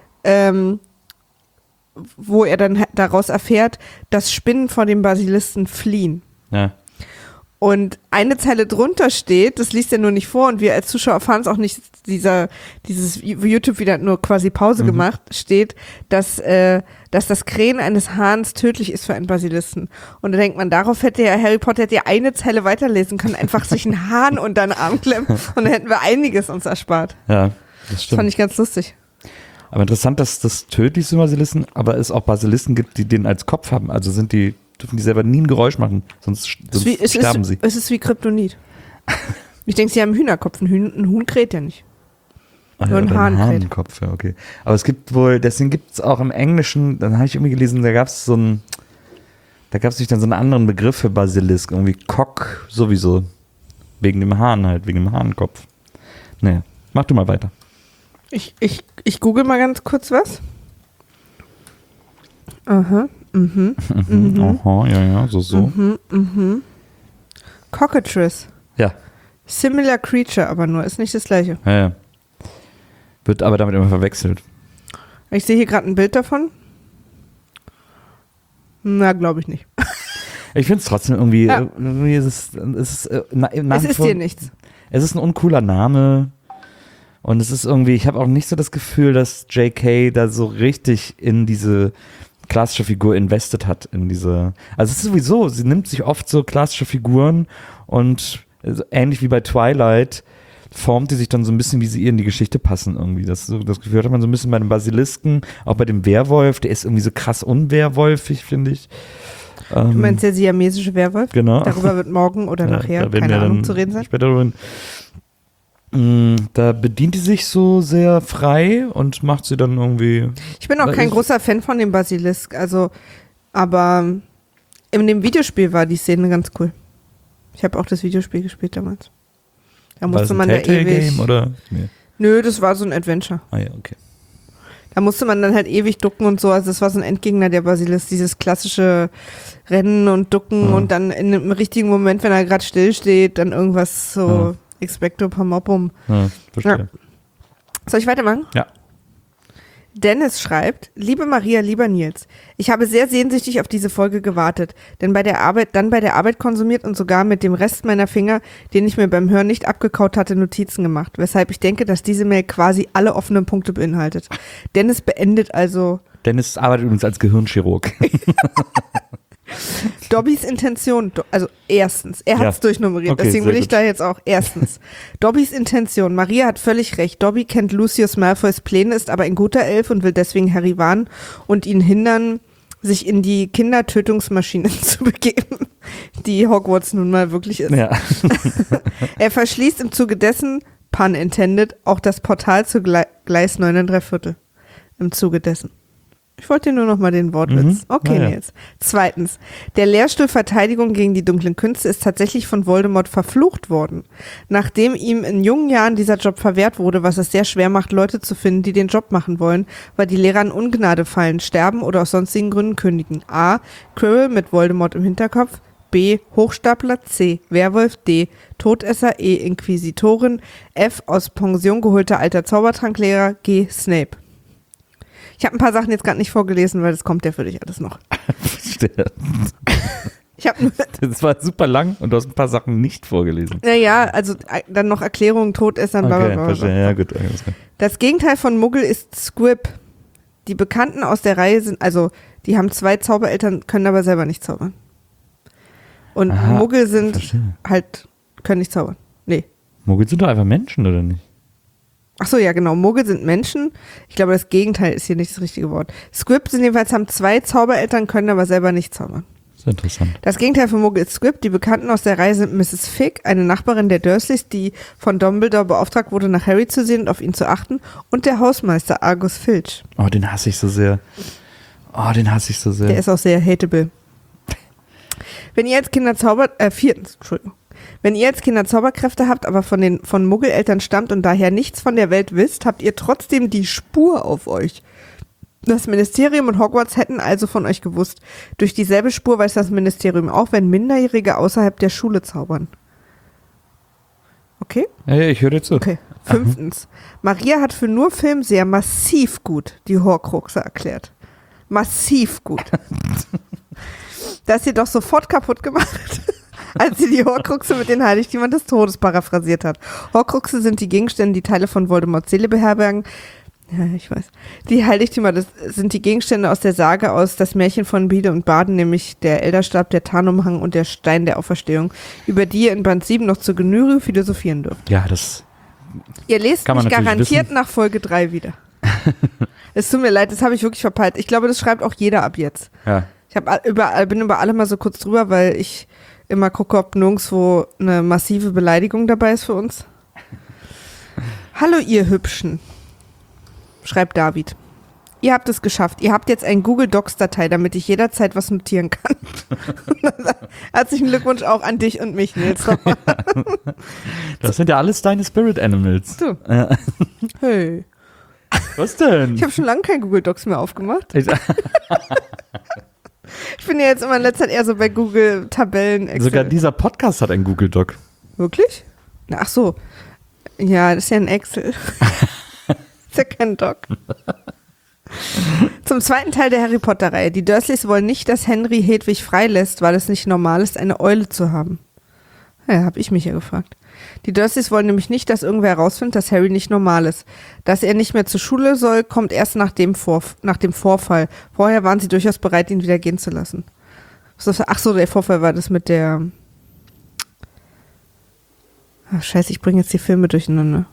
wo er dann daraus erfährt, dass Spinnen vor dem Basilisten fliehen. Ja. Und eine Zeile drunter steht, das liest er nur nicht vor und wir als Zuschauer erfahren es auch nicht, dieses YouTube-Video hat nur quasi Pause gemacht, steht, dass das Krähen eines Hahns tödlich ist für einen Basilisten. Und da denkt man, darauf hätte ja Harry Potter eine Zeile weiterlesen können, einfach sich einen Hahn unter den Arm klemmen und dann hätten wir einiges uns erspart. Ja, das Das stimmt. fand ich ganz lustig. Aber interessant, dass das tödlich sind Basilisten, aber es auch Basilisten gibt, die den als Kopf haben. Also dürfen die selber nie ein Geräusch machen, sonst sterben sie. Es ist wie Kryptonit. Ich denke, sie haben einen Hühnerkopf. Ein Huhn kräht ja nicht. Nur ein Hahn kräht. Hahnkopf, ja, okay. Aber es gibt wohl, deswegen gibt es auch im Englischen, dann habe ich irgendwie gelesen, da gab es nicht dann so einen anderen Begriff für Basilisk, irgendwie Cock sowieso. Wegen dem Hahn halt, wegen dem Hahnkopf. Naja, mach du mal weiter. Ich google mal ganz kurz was. Aha. Aha, ja, so. Cockatrice. Ja. Similar Creature, aber nur, ist nicht das gleiche. Ja. Wird aber damit immer verwechselt. Ich sehe hier gerade ein Bild davon. Na, glaube ich nicht. Ich finde es trotzdem irgendwie, Ja. irgendwie es ist dir nichts. Es ist ein uncooler Name und es ist irgendwie, ich habe auch nicht so das Gefühl, dass J.K. da so richtig in diese klassische Figur invested hat, also es ist sowieso, sie nimmt sich oft so klassische Figuren und ähnlich wie bei Twilight formt die sich dann so ein bisschen, wie sie ihr in die Geschichte passen irgendwie. Das Gefühl hat man so ein bisschen bei dem Basilisken, auch bei dem Werwolf, der ist irgendwie so krass unwerwolfig, finde ich. Du meinst der siamesische Werwolf? Genau. Darüber wird morgen oder nachher, da werden keine wir Ahnung, dann zu reden sein. Später darüber. Da bedient die sich so sehr frei und macht sie dann irgendwie. Ich bin auch kein großer Fan von dem Basilisk, aber in dem Videospiel war die Szene ganz cool. Ich habe auch das Videospiel gespielt damals. Da War das musste ein man da Telltale-Game oder? Nee. Nö, das war so ein Adventure. Ah ja, okay. Da musste man dann halt ewig ducken und so. Also das war so ein Endgegner der Basilisk, dieses klassische Rennen und Ducken und dann im richtigen Moment, wenn er gerade still steht, dann irgendwas so Expecto Pomopum. Ja, verstehe. Soll ich weitermachen? Ja. Dennis schreibt, liebe Maria, lieber Nils, ich habe sehr sehnsüchtig auf diese Folge gewartet, denn bei der Arbeit konsumiert und sogar mit dem Rest meiner Finger, den ich mir beim Hören nicht abgekaut hatte, Notizen gemacht, weshalb ich denke, dass diese Mail quasi alle offenen Punkte beinhaltet. Dennis beendet also... Dennis arbeitet übrigens als Gehirnchirurg. Dobbys Intention, also erstens, er hat es durchnummeriert, Okay, deswegen sehr will ich gut. da jetzt auch, erstens, Dobbys Intention, Maria hat völlig recht, Dobby kennt Lucius Malfoys Pläne, ist aber ein guter Elf und will deswegen Harry warnen und ihn hindern, sich in die Kindertötungsmaschine zu begeben, die Hogwarts nun mal wirklich ist. Ja. Er verschließt im Zuge dessen, pun intended, auch das Portal zu Gleis 9 3/4. Im Zuge dessen. Ich wollte dir nur noch mal den Wortwitz. Okay, ja. Nils. Zweitens, der Lehrstuhl Verteidigung gegen die dunklen Künste ist tatsächlich von Voldemort verflucht worden. Nachdem ihm in jungen Jahren dieser Job verwehrt wurde, was es sehr schwer macht, Leute zu finden, die den Job machen wollen, weil die Lehrer in Ungnade fallen, sterben oder aus sonstigen Gründen kündigen. A. Quirrell mit Voldemort im Hinterkopf. B. Hochstapler. C. Werwolf. D. Todesser. E. Inquisitorin. F. Aus Pension geholter alter Zaubertranklehrer. G. Snape. Ich habe ein paar Sachen jetzt gerade nicht vorgelesen, weil das kommt ja für dich alles noch. Ich habe nur... Das war super lang und du hast ein paar Sachen nicht vorgelesen. Naja, also dann noch Erklärungen, Todessern, bla bla Okay, bla. verstehe. Ja, gut. alles klar. Das Gegenteil von Muggel ist Squib. Die Bekannten aus der Reihe sind, also die haben 2 Zaubereltern, können aber selber nicht zaubern. Und Aha, Muggel sind verstehe. halt, können nicht zaubern. Nee. Muggel sind doch einfach Menschen, oder nicht? Ach so, ja genau, Muggel sind Menschen. Ich glaube, das Gegenteil ist hier nicht das richtige Wort. Squib sind jedenfalls, haben 2 Zaubereltern, können aber selber nicht zaubern. Das ist interessant. Das Gegenteil von Muggel ist Squib. Die Bekannten aus der Reihe sind Mrs. Figg, eine Nachbarin der Dursleys, die von Dumbledore beauftragt wurde, nach Harry zu sehen und auf ihn zu achten, und der Hausmeister Argus Filch. Oh, den hasse ich so sehr. Der ist auch sehr hateable. Wenn ihr als Kinder Wenn ihr als Kinder Zauberkräfte habt, aber von Muggeleltern stammt und daher nichts von der Welt wisst, habt ihr trotzdem die Spur auf euch. Das Ministerium und Hogwarts hätten also von euch gewusst. Durch dieselbe Spur weiß das Ministerium auch, wenn Minderjährige außerhalb der Schule zaubern. Okay? Ja, ich höre dir zu. Okay. 5. Maria hat für nur Filmseher massiv gut die Horcruxe erklärt. Massiv gut. Das sie doch sofort kaputt gemacht, als sie die Horcruxe mit den Heiligtümern des Todes paraphrasiert hat. Horcruxe sind die Gegenstände, die Teile von Voldemorts Seele beherbergen. Ja, ich weiß. Die Heiligtümer sind die Gegenstände aus der Sage aus Das Märchen von Bede und Baden, nämlich der Elderstab, der Tarnumhang und der Stein der Auferstehung, über die ihr in Band 7 noch zu Genüge philosophieren dürft. Ja, das Ihr lest kann man mich natürlich garantiert wissen. nach Folge 3 wieder. Es tut mir leid, das habe ich wirklich verpeilt. Ich glaube, das schreibt auch jeder ab jetzt. Ja. Ich bin über alle mal so kurz drüber, weil ich immer gucke, ob nirgendwo eine massive Beleidigung dabei ist für uns. Hallo ihr Hübschen, schreibt David. Ihr habt es geschafft. Ihr habt jetzt ein Google Docs-Datei, damit ich jederzeit was notieren kann. Herzlichen Glückwunsch auch an dich und mich, Nils. Das sind ja alles deine Spirit Animals. Du. Ja. Hey. Was denn? Ich habe schon lange kein Google Docs mehr aufgemacht. Ich- Ich bin ja jetzt immer in letzter Zeit eher so bei Google Tabellen. Excel. Sogar dieser Podcast hat einen Google Doc. Wirklich? Ach so. Ja, das ist ja ein Excel. Ist ja kein Doc. Zum zweiten Teil der Harry Potter-Reihe. Die Dursleys wollen nicht, dass Henry Hedwig freilässt, weil es nicht normal ist, eine Eule zu haben. Ja, habe ich mich ja gefragt. Die Dursleys wollen nämlich nicht, dass irgendwer herausfindet, dass Harry nicht normal ist. Dass er nicht mehr zur Schule soll, kommt erst nach dem Vorfall. Vorher waren sie durchaus bereit, ihn wieder gehen zu lassen. Ach so, der Vorfall war das mit der... Ach, scheiße, ich bringe jetzt die Filme durcheinander.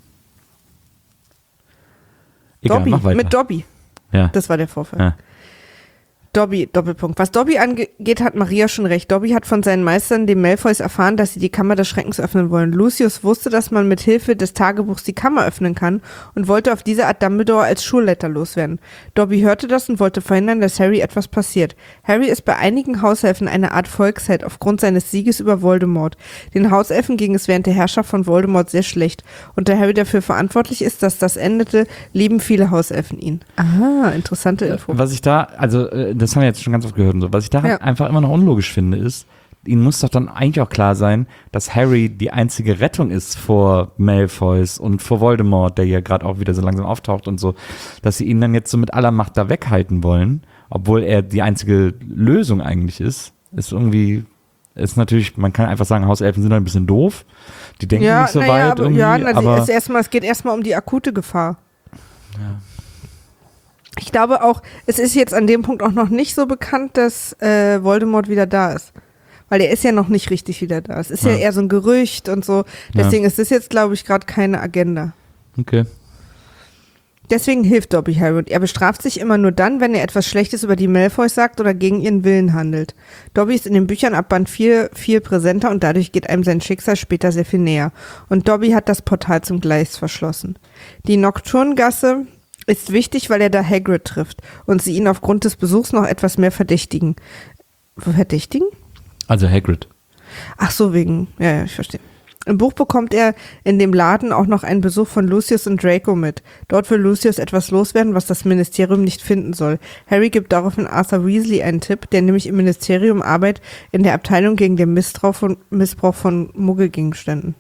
Egal, Dobby, mach weiter. mit Dobby. Ja. Das war der Vorfall. Ja. Dobby, Doppelpunkt. Was Dobby angeht, hat Maria schon recht. Dobby hat von seinen Meistern, den Malfoys, erfahren, dass sie die Kammer des Schreckens öffnen wollen. Lucius wusste, dass man mit Hilfe des Tagebuchs die Kammer öffnen kann und wollte auf diese Art Dumbledore als Schulleiter loswerden. Dobby hörte das und wollte verhindern, dass Harry etwas passiert. Harry ist bei einigen Hauselfen eine Art Volksheld aufgrund seines Sieges über Voldemort. Den Hauselfen ging es während der Herrschaft von Voldemort sehr schlecht. Und da Harry dafür verantwortlich ist, dass das endete, lieben viele Hauselfen ihn. Aha, interessante Info. Was ich da, also das haben wir jetzt schon ganz oft gehört und so, was ich da Ja. einfach immer noch unlogisch finde, ist, ihnen muss doch dann eigentlich auch klar sein, dass Harry die einzige Rettung ist vor Malfoys und vor Voldemort, der ja gerade auch wieder so langsam auftaucht und so, dass sie ihn dann jetzt so mit aller Macht da weghalten wollen, obwohl er die einzige Lösung eigentlich ist irgendwie, ist natürlich, man kann einfach sagen, Hauselfen sind ein bisschen doof, die denken nicht so weit aber, irgendwie. Es geht erstmal um die akute Gefahr. Ja. Ich glaube auch, es ist jetzt an dem Punkt auch noch nicht so bekannt, dass Voldemort wieder da ist. Weil er ist ja noch nicht richtig wieder da. Es ist ja eher so ein Gerücht und so. Deswegen ist das jetzt, glaube ich, gerade keine Agenda. Okay. Deswegen hilft Dobby Harry und er bestraft sich immer nur dann, wenn er etwas Schlechtes über die Malfoys sagt oder gegen ihren Willen handelt. Dobby ist in den Büchern ab Band 4 viel präsenter und dadurch geht einem sein Schicksal später sehr viel näher. Und Dobby hat das Portal zum Gleis verschlossen. Die Nocturngasse ist wichtig, weil er da Hagrid trifft und sie ihn aufgrund des Besuchs noch etwas mehr verdächtigen. Verdächtigen? Also Hagrid. Ach so, wegen. Ja, ich verstehe. Im Buch bekommt er in dem Laden auch noch einen Besuch von Lucius und Draco mit. Dort will Lucius etwas loswerden, was das Ministerium nicht finden soll. Harry gibt daraufhin Arthur Weasley einen Tipp, der nämlich im Ministerium Arbeit in der Abteilung gegen den Missbrauch von Muggelgegenständen.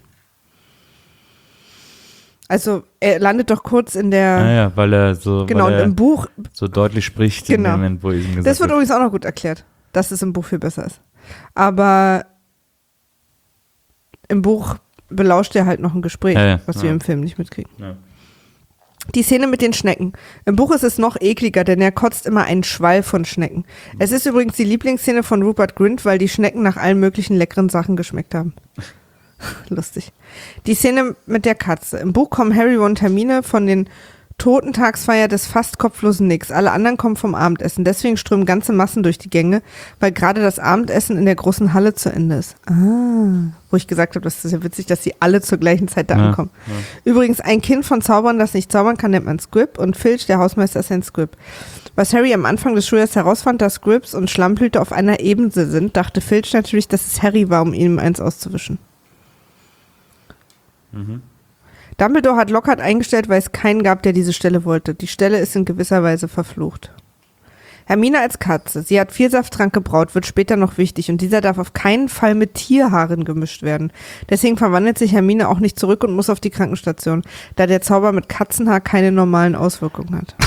Also er landet doch kurz in der... Naja, weil er so, genau, weil er im Buch... so deutlich spricht in dem Moment, wo ich ihm gesagt Das wird habe. übrigens auch noch gut erklärt, dass es im Buch viel besser ist. Aber im Buch belauscht er halt noch ein Gespräch, was wir im Film nicht mitkriegen. Ja. Die Szene mit den Schnecken. Im Buch ist es noch ekliger, denn er kotzt immer einen Schwall von Schnecken. Es ist übrigens die Lieblingsszene von Rupert Grint, weil die Schnecken nach allen möglichen leckeren Sachen geschmeckt haben. Lustig. Die Szene mit der Katze. Im Buch kommen Harry, Ron und Hermine von den Totentagsfeier des fast kopflosen Nicks. Alle anderen kommen vom Abendessen. Deswegen strömen ganze Massen durch die Gänge, weil gerade das Abendessen in der großen Halle zu Ende ist. Wo ich gesagt habe, das ist ja witzig, dass sie alle zur gleichen Zeit da ankommen. Ja. Übrigens, ein Kind von Zaubern, das nicht zaubern kann, nennt man Squib und Filch, der Hausmeister, ist ein Squib. Was Harry am Anfang des Schuljahres herausfand, dass Squibs und Schlammpilze auf einer Ebene sind, dachte Filch natürlich, dass es Harry war, um ihm eins auszuwischen. Mhm. Dumbledore hat Lockhart eingestellt, weil es keinen gab, der diese Stelle wollte. Die Stelle ist in gewisser Weise verflucht. Hermine als Katze. Sie hat Vielsafttrank gebraut, wird später noch wichtig und dieser darf auf keinen Fall mit Tierhaaren gemischt werden. Deswegen verwandelt sich Hermine auch nicht zurück und muss auf die Krankenstation, da der Zauber mit Katzenhaar keine normalen Auswirkungen hat.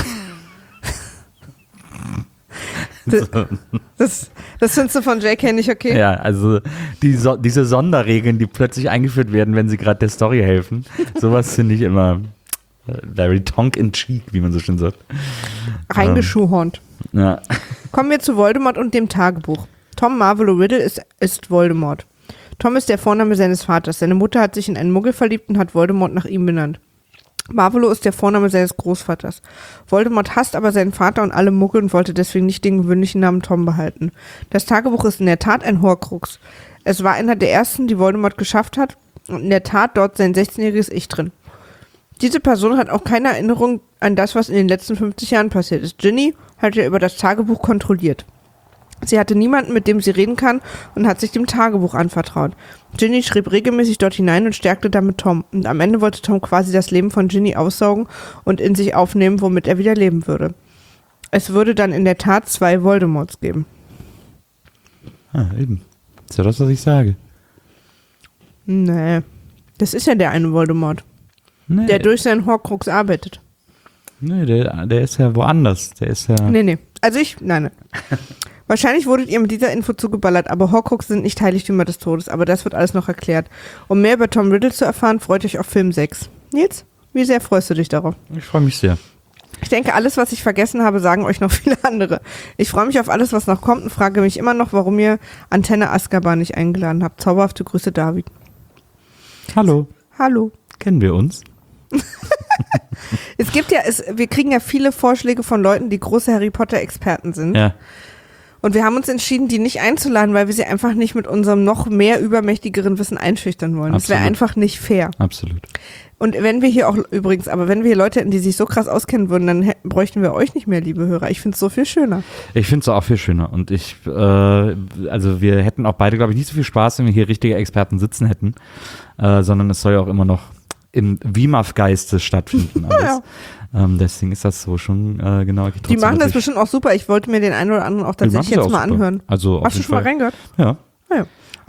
Das findest du von JK nicht okay? Ja, also diese Sonderregeln, die plötzlich eingeführt werden, wenn sie gerade der Story helfen, sowas finde ich immer very tongue-in-cheek, wie man so schön sagt. Reingeschuhhornt. Ja. Kommen wir zu Voldemort und dem Tagebuch. Tom Marvolo Riddle ist Voldemort. Tom ist der Vorname seines Vaters. Seine Mutter hat sich in einen Muggel verliebt und hat Voldemort nach ihm benannt. Marvolo ist der Vorname seines Großvaters. Voldemort hasst aber seinen Vater und alle Muggel und wollte deswegen nicht den gewöhnlichen Namen Tom behalten. Das Tagebuch ist in der Tat ein Horcrux. Es war einer der ersten, die Voldemort geschafft hat und in der Tat dort sein 16-jähriges Ich drin. Diese Person hat auch keine Erinnerung an das, was in den letzten 50 Jahren passiert ist. Ginny hat ja über das Tagebuch kontrolliert. Sie hatte niemanden, mit dem sie reden kann und hat sich dem Tagebuch anvertraut. Ginny schrieb regelmäßig dort hinein und stärkte damit Tom. Und am Ende wollte Tom quasi das Leben von Ginny aussaugen und in sich aufnehmen, womit er wieder leben würde. Es würde dann in der Tat 2 Voldemorts geben. Ah, eben. Ist ja das, was ich sage. Nee. Das ist ja der eine Voldemort. Nee. Der durch seinen Horcrux arbeitet. Nee, der ist ja woanders. Der ist ja... Nee. Also nein. Wahrscheinlich wurdet ihr mit dieser Info zugeballert, aber Horcrux sind nicht Heiligtümer des Todes, aber das wird alles noch erklärt. Um mehr über Tom Riddle zu erfahren, freut euch auf Film 6. Nils, wie sehr freust du dich darauf? Ich freue mich sehr. Ich denke, alles, was ich vergessen habe, sagen euch noch viele andere. Ich freue mich auf alles, was noch kommt und frage mich immer noch, warum ihr Antenne Azkaban nicht eingeladen habt. Zauberhafte Grüße, David. Hallo. Hallo. Kennen wir uns? Es gibt wir kriegen ja viele Vorschläge von Leuten, die große Harry Potter-Experten sind. Ja. Und wir haben uns entschieden, die nicht einzuladen, weil wir sie einfach nicht mit unserem noch mehr übermächtigeren Wissen einschüchtern wollen. Absolut. Das wäre einfach nicht fair. Absolut. Und wenn wir hier auch, übrigens, aber wenn wir hier Leute hätten, die sich so krass auskennen würden, dann bräuchten wir euch nicht mehr, liebe Hörer. Ich finde es so viel schöner. Ich finde es auch viel schöner. Und also wir hätten auch beide, glaube ich, nicht so viel Spaß, wenn wir hier richtige Experten sitzen hätten, sondern es soll ja auch immer noch im WIMAF-Geiste stattfinden. Alles. Ja. Deswegen ist das so schon genau. Die machen das bestimmt auch super. Ich wollte mir den einen oder anderen auch tatsächlich jetzt mal anhören. Also hast du schon mal reingehört? Ja. Ah, ja.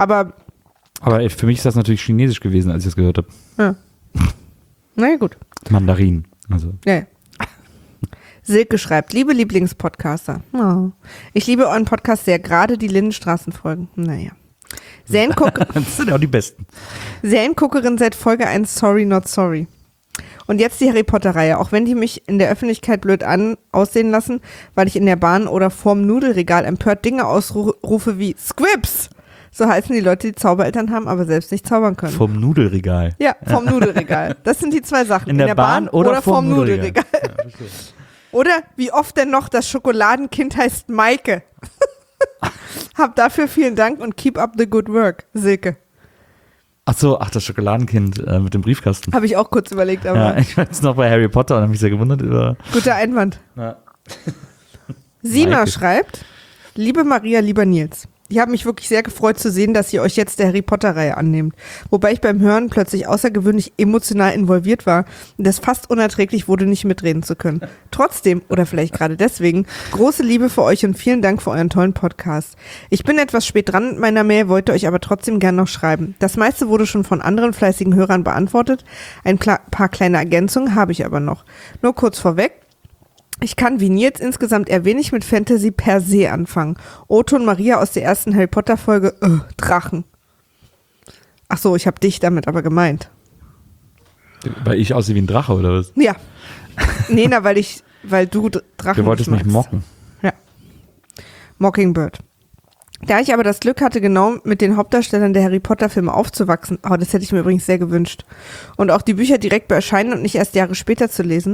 Aber für mich ist das natürlich chinesisch gewesen, als ich das gehört habe. ja. Naja, gut. Mandarin. Also. Ja. Silke schreibt, liebe Lieblingspodcaster. Oh. Ich liebe euren Podcast sehr, gerade die Lindenstraßenfolgen. Naja. Das sind ja auch die besten. Serienguckerin seit Folge 1, Sorry Not Sorry. Und jetzt die Harry Potter-Reihe, auch wenn die mich in der Öffentlichkeit blöd aussehen lassen, weil ich in der Bahn oder vorm Nudelregal empört Dinge ausrufe wie Squibs. So heißen die Leute, die Zaubereltern haben, aber selbst nicht zaubern können. Vom Nudelregal. Ja, vom Nudelregal. Das sind die zwei Sachen. In der Bahn oder vorm Nudelregal. Ja, oder wie oft denn noch das Schokoladenkind heißt Maike. Hab dafür vielen Dank und keep up the good work, Silke. Ach, das Schokoladenkind mit dem Briefkasten. Habe ich auch kurz überlegt, aber. Ja, ich war jetzt noch bei Harry Potter und habe mich sehr gewundert über. Guter Einwand. Ja. Sina Maike schreibt, liebe Maria, lieber Nils. Ich habe mich wirklich sehr gefreut zu sehen, dass ihr euch jetzt der Harry Potter-Reihe annehmt. Wobei ich beim Hören plötzlich außergewöhnlich emotional involviert war und es fast unerträglich wurde, nicht mitreden zu können. Trotzdem, oder vielleicht gerade deswegen, große Liebe für euch und vielen Dank für euren tollen Podcast. Ich bin etwas spät dran mit meiner Mail, wollte euch aber trotzdem gern noch schreiben. Das meiste wurde schon von anderen fleißigen Hörern beantwortet. Ein paar kleine Ergänzungen habe ich aber noch. Nur kurz vorweg. Ich kann wie Nils insgesamt eher wenig mit Fantasy per se anfangen. Otto und Maria aus der ersten Harry Potter Folge, Drachen. Ach so, ich habe dich damit aber gemeint. Weil ich aussehe wie ein Drache, oder was? Ja. Nee, weil du Drachen. Du wolltest mich mocken. Ja. Mockingbird. Da ich aber das Glück hatte, genau mit den Hauptdarstellern der Harry Potter Filme aufzuwachsen, das hätte ich mir übrigens sehr gewünscht, und auch die Bücher direkt bei Erscheinen und nicht erst Jahre später zu lesen,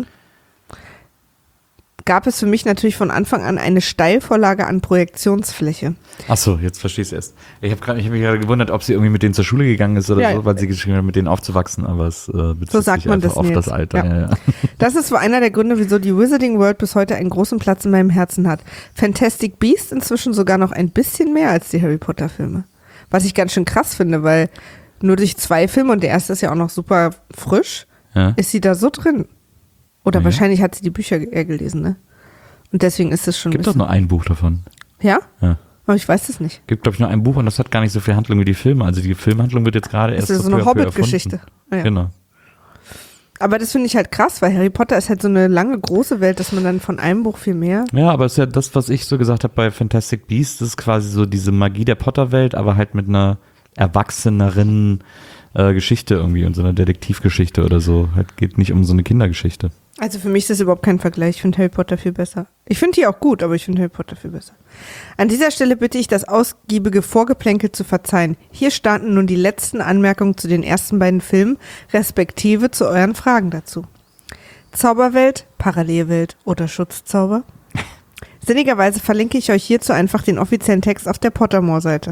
gab es für mich natürlich von Anfang an eine Steilvorlage an Projektionsfläche. Ach so, jetzt verstehe ich es erst. Ich hab mich gerade gewundert, ob sie irgendwie mit denen zur Schule gegangen ist oder so, weil sie geschrieben hat, mit denen aufzuwachsen, aber es bezieht so sagt sich man einfach das auf das Alter. Ja. Ja. Das ist wohl einer der Gründe, wieso die Wizarding World bis heute einen großen Platz in meinem Herzen hat. Fantastic Beasts inzwischen sogar noch ein bisschen mehr als die Harry Potter Filme. Was ich ganz schön krass finde, weil nur durch 2 Filme, und der erste ist ja auch noch super frisch, ist sie da so drin. Oder wahrscheinlich hat sie die Bücher eher gelesen, ne? Und deswegen ist es schon. Gibt doch nur ein Buch davon. Ja? Ja. Aber ich weiß es nicht. Gibt, glaube ich, nur ein Buch und das hat gar nicht so viel Handlung wie die Filme. Also die Filmhandlung wird jetzt gerade erst so eine Hobbit-Geschichte. Ja. Genau. Aber das finde ich halt krass, weil Harry Potter ist halt so eine lange, große Welt, dass man dann von einem Buch viel mehr. Ja, aber es ist ja das, was ich so gesagt habe bei Fantastic Beasts, das ist quasi so diese Magie der Potter-Welt, aber halt mit einer erwachseneren Geschichte irgendwie und so einer Detektivgeschichte oder so. Halt geht nicht um so eine Kindergeschichte. Also für mich ist das überhaupt kein Vergleich. Ich finde Harry Potter viel besser. Ich finde die auch gut, aber ich finde Harry Potter viel besser. An dieser Stelle bitte ich, das ausgiebige Vorgeplänkel zu verzeihen. Hier starten nun die letzten Anmerkungen zu den ersten beiden Filmen, respektive zu euren Fragen dazu. Zauberwelt, Parallelwelt oder Schutzzauber? Sinnigerweise verlinke ich euch hierzu einfach den offiziellen Text auf der Pottermore-Seite.